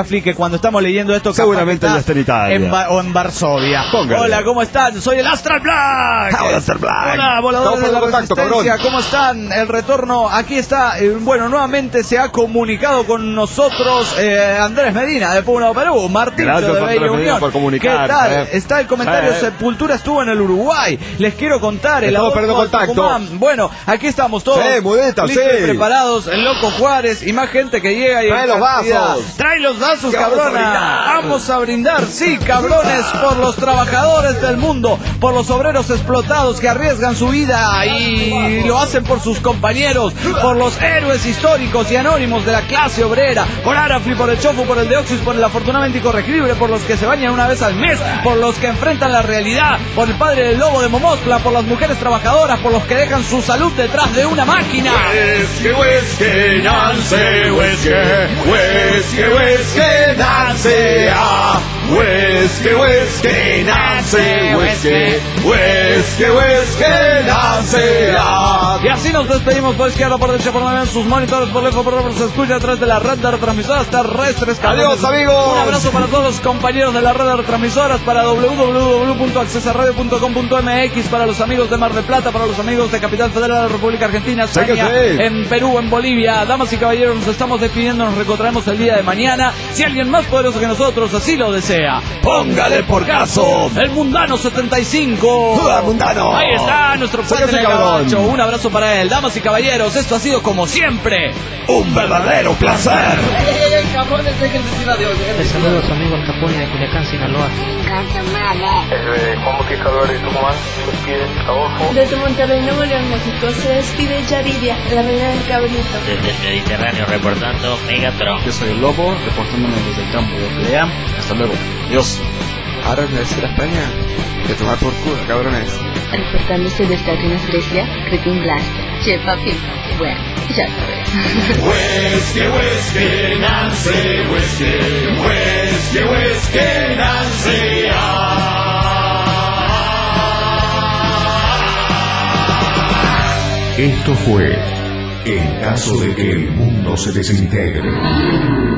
Afli, que cuando estamos leyendo esto seguramente ya está en Italia en ba- o en Varsovia. Póngale. Hola, ¿cómo están? Soy el Astral Black. Hola, Astral Black. Hola, voladores de la contacto, resistencia. cabrón. ¿Cómo están? El retorno, aquí está. Eh, bueno, nuevamente se ha comunicado con nosotros eh, Andrés Medina de Puno, Perú. Martín Gracias, de Andrés Bella Medina, Unión. por comunicar, ¿Qué tal? eh. Está el comentario. Eh. Sepultura estuvo en el Uruguay. Les quiero contar. El Estamos Adolfo perdiendo contacto. Tucumán. Bueno, aquí estamos todos. Sí, mudita, listos sí. y preparados. El Loco Juárez y más gente que llega. Y Trae los vasos. Trae los vasos, Que vamos a cabrona. brindar. Vamos a brindar, sí, cabrones, por los trabajadores del mundo, por los obreros explotados que arriesgan su vida y lo hacen por sus compañeros, por los héroes históricos y anónimos de la clase obrera, por Arafli, por el Chofu, por el Deoxys, por el afortunadamente incorregible, por los que se bañan una vez al mes, por los que enfrentan la realidad, por el padre del lobo de Momosla, por las mujeres trabajadoras, por los que dejan su salud detrás de una máquina. Whisky, whisky, Nancy, whisky, whisky, whisky, Nancy, ah. Whisky, whisky, Nancy, whisky, whisky, whisky, Nancy, ah. Y así nos despedimos por izquierda, por derecha, por medio, en sus monitores, por lejos, por lejos, se escucha a través de la red de retransmisoras terrestres. Adiós, amigos. Un abrazo para todos los compañeros de la red de retransmisoras, para doble u doble u doble u punto accesa radio punto com punto m x, para los amigos de Mar del Plata, para los amigos de Capital Federal de la República Argentina, Sé que España, sí. en Perú, en Bolivia. Damas y caballeros, nos estamos despidiendo, nos reencontraremos el día de mañana. Si alguien más poderoso que nosotros así lo desea, Póngale por caso. el Mundano setenta y cinco. ¡Hola, Mundano! Ahí está nuestro Sáquese, padre cabrón. Gabacho. Un abrazo para él. Damas y caballeros, esto ha sido como siempre. Un verdadero placer. Les saludo a su amigo el Capone de Culiacán, Sinaloa. Eh, Juan Bautista Álvarez Tucumán, se despide Adolfo. Desde Monterrey, Nuevo León, México, se despide Yaridia, la reina del cabrito. Desde el Mediterráneo reportando Megatron. Yo soy el Lobo, reportándome desde el campo de Pelea. Hasta luego. Dios. Ahora me decir a España que tomar por culo, cabrones. Reportándose desde Atenas, Grecia, Cretin Blaster. Che, papi, bueno, ya sabes. Whisky, whisky, Nancy, whisky, whisky, whisky, Nancy, ah. Esto fue En caso de que el mundo se desintegre.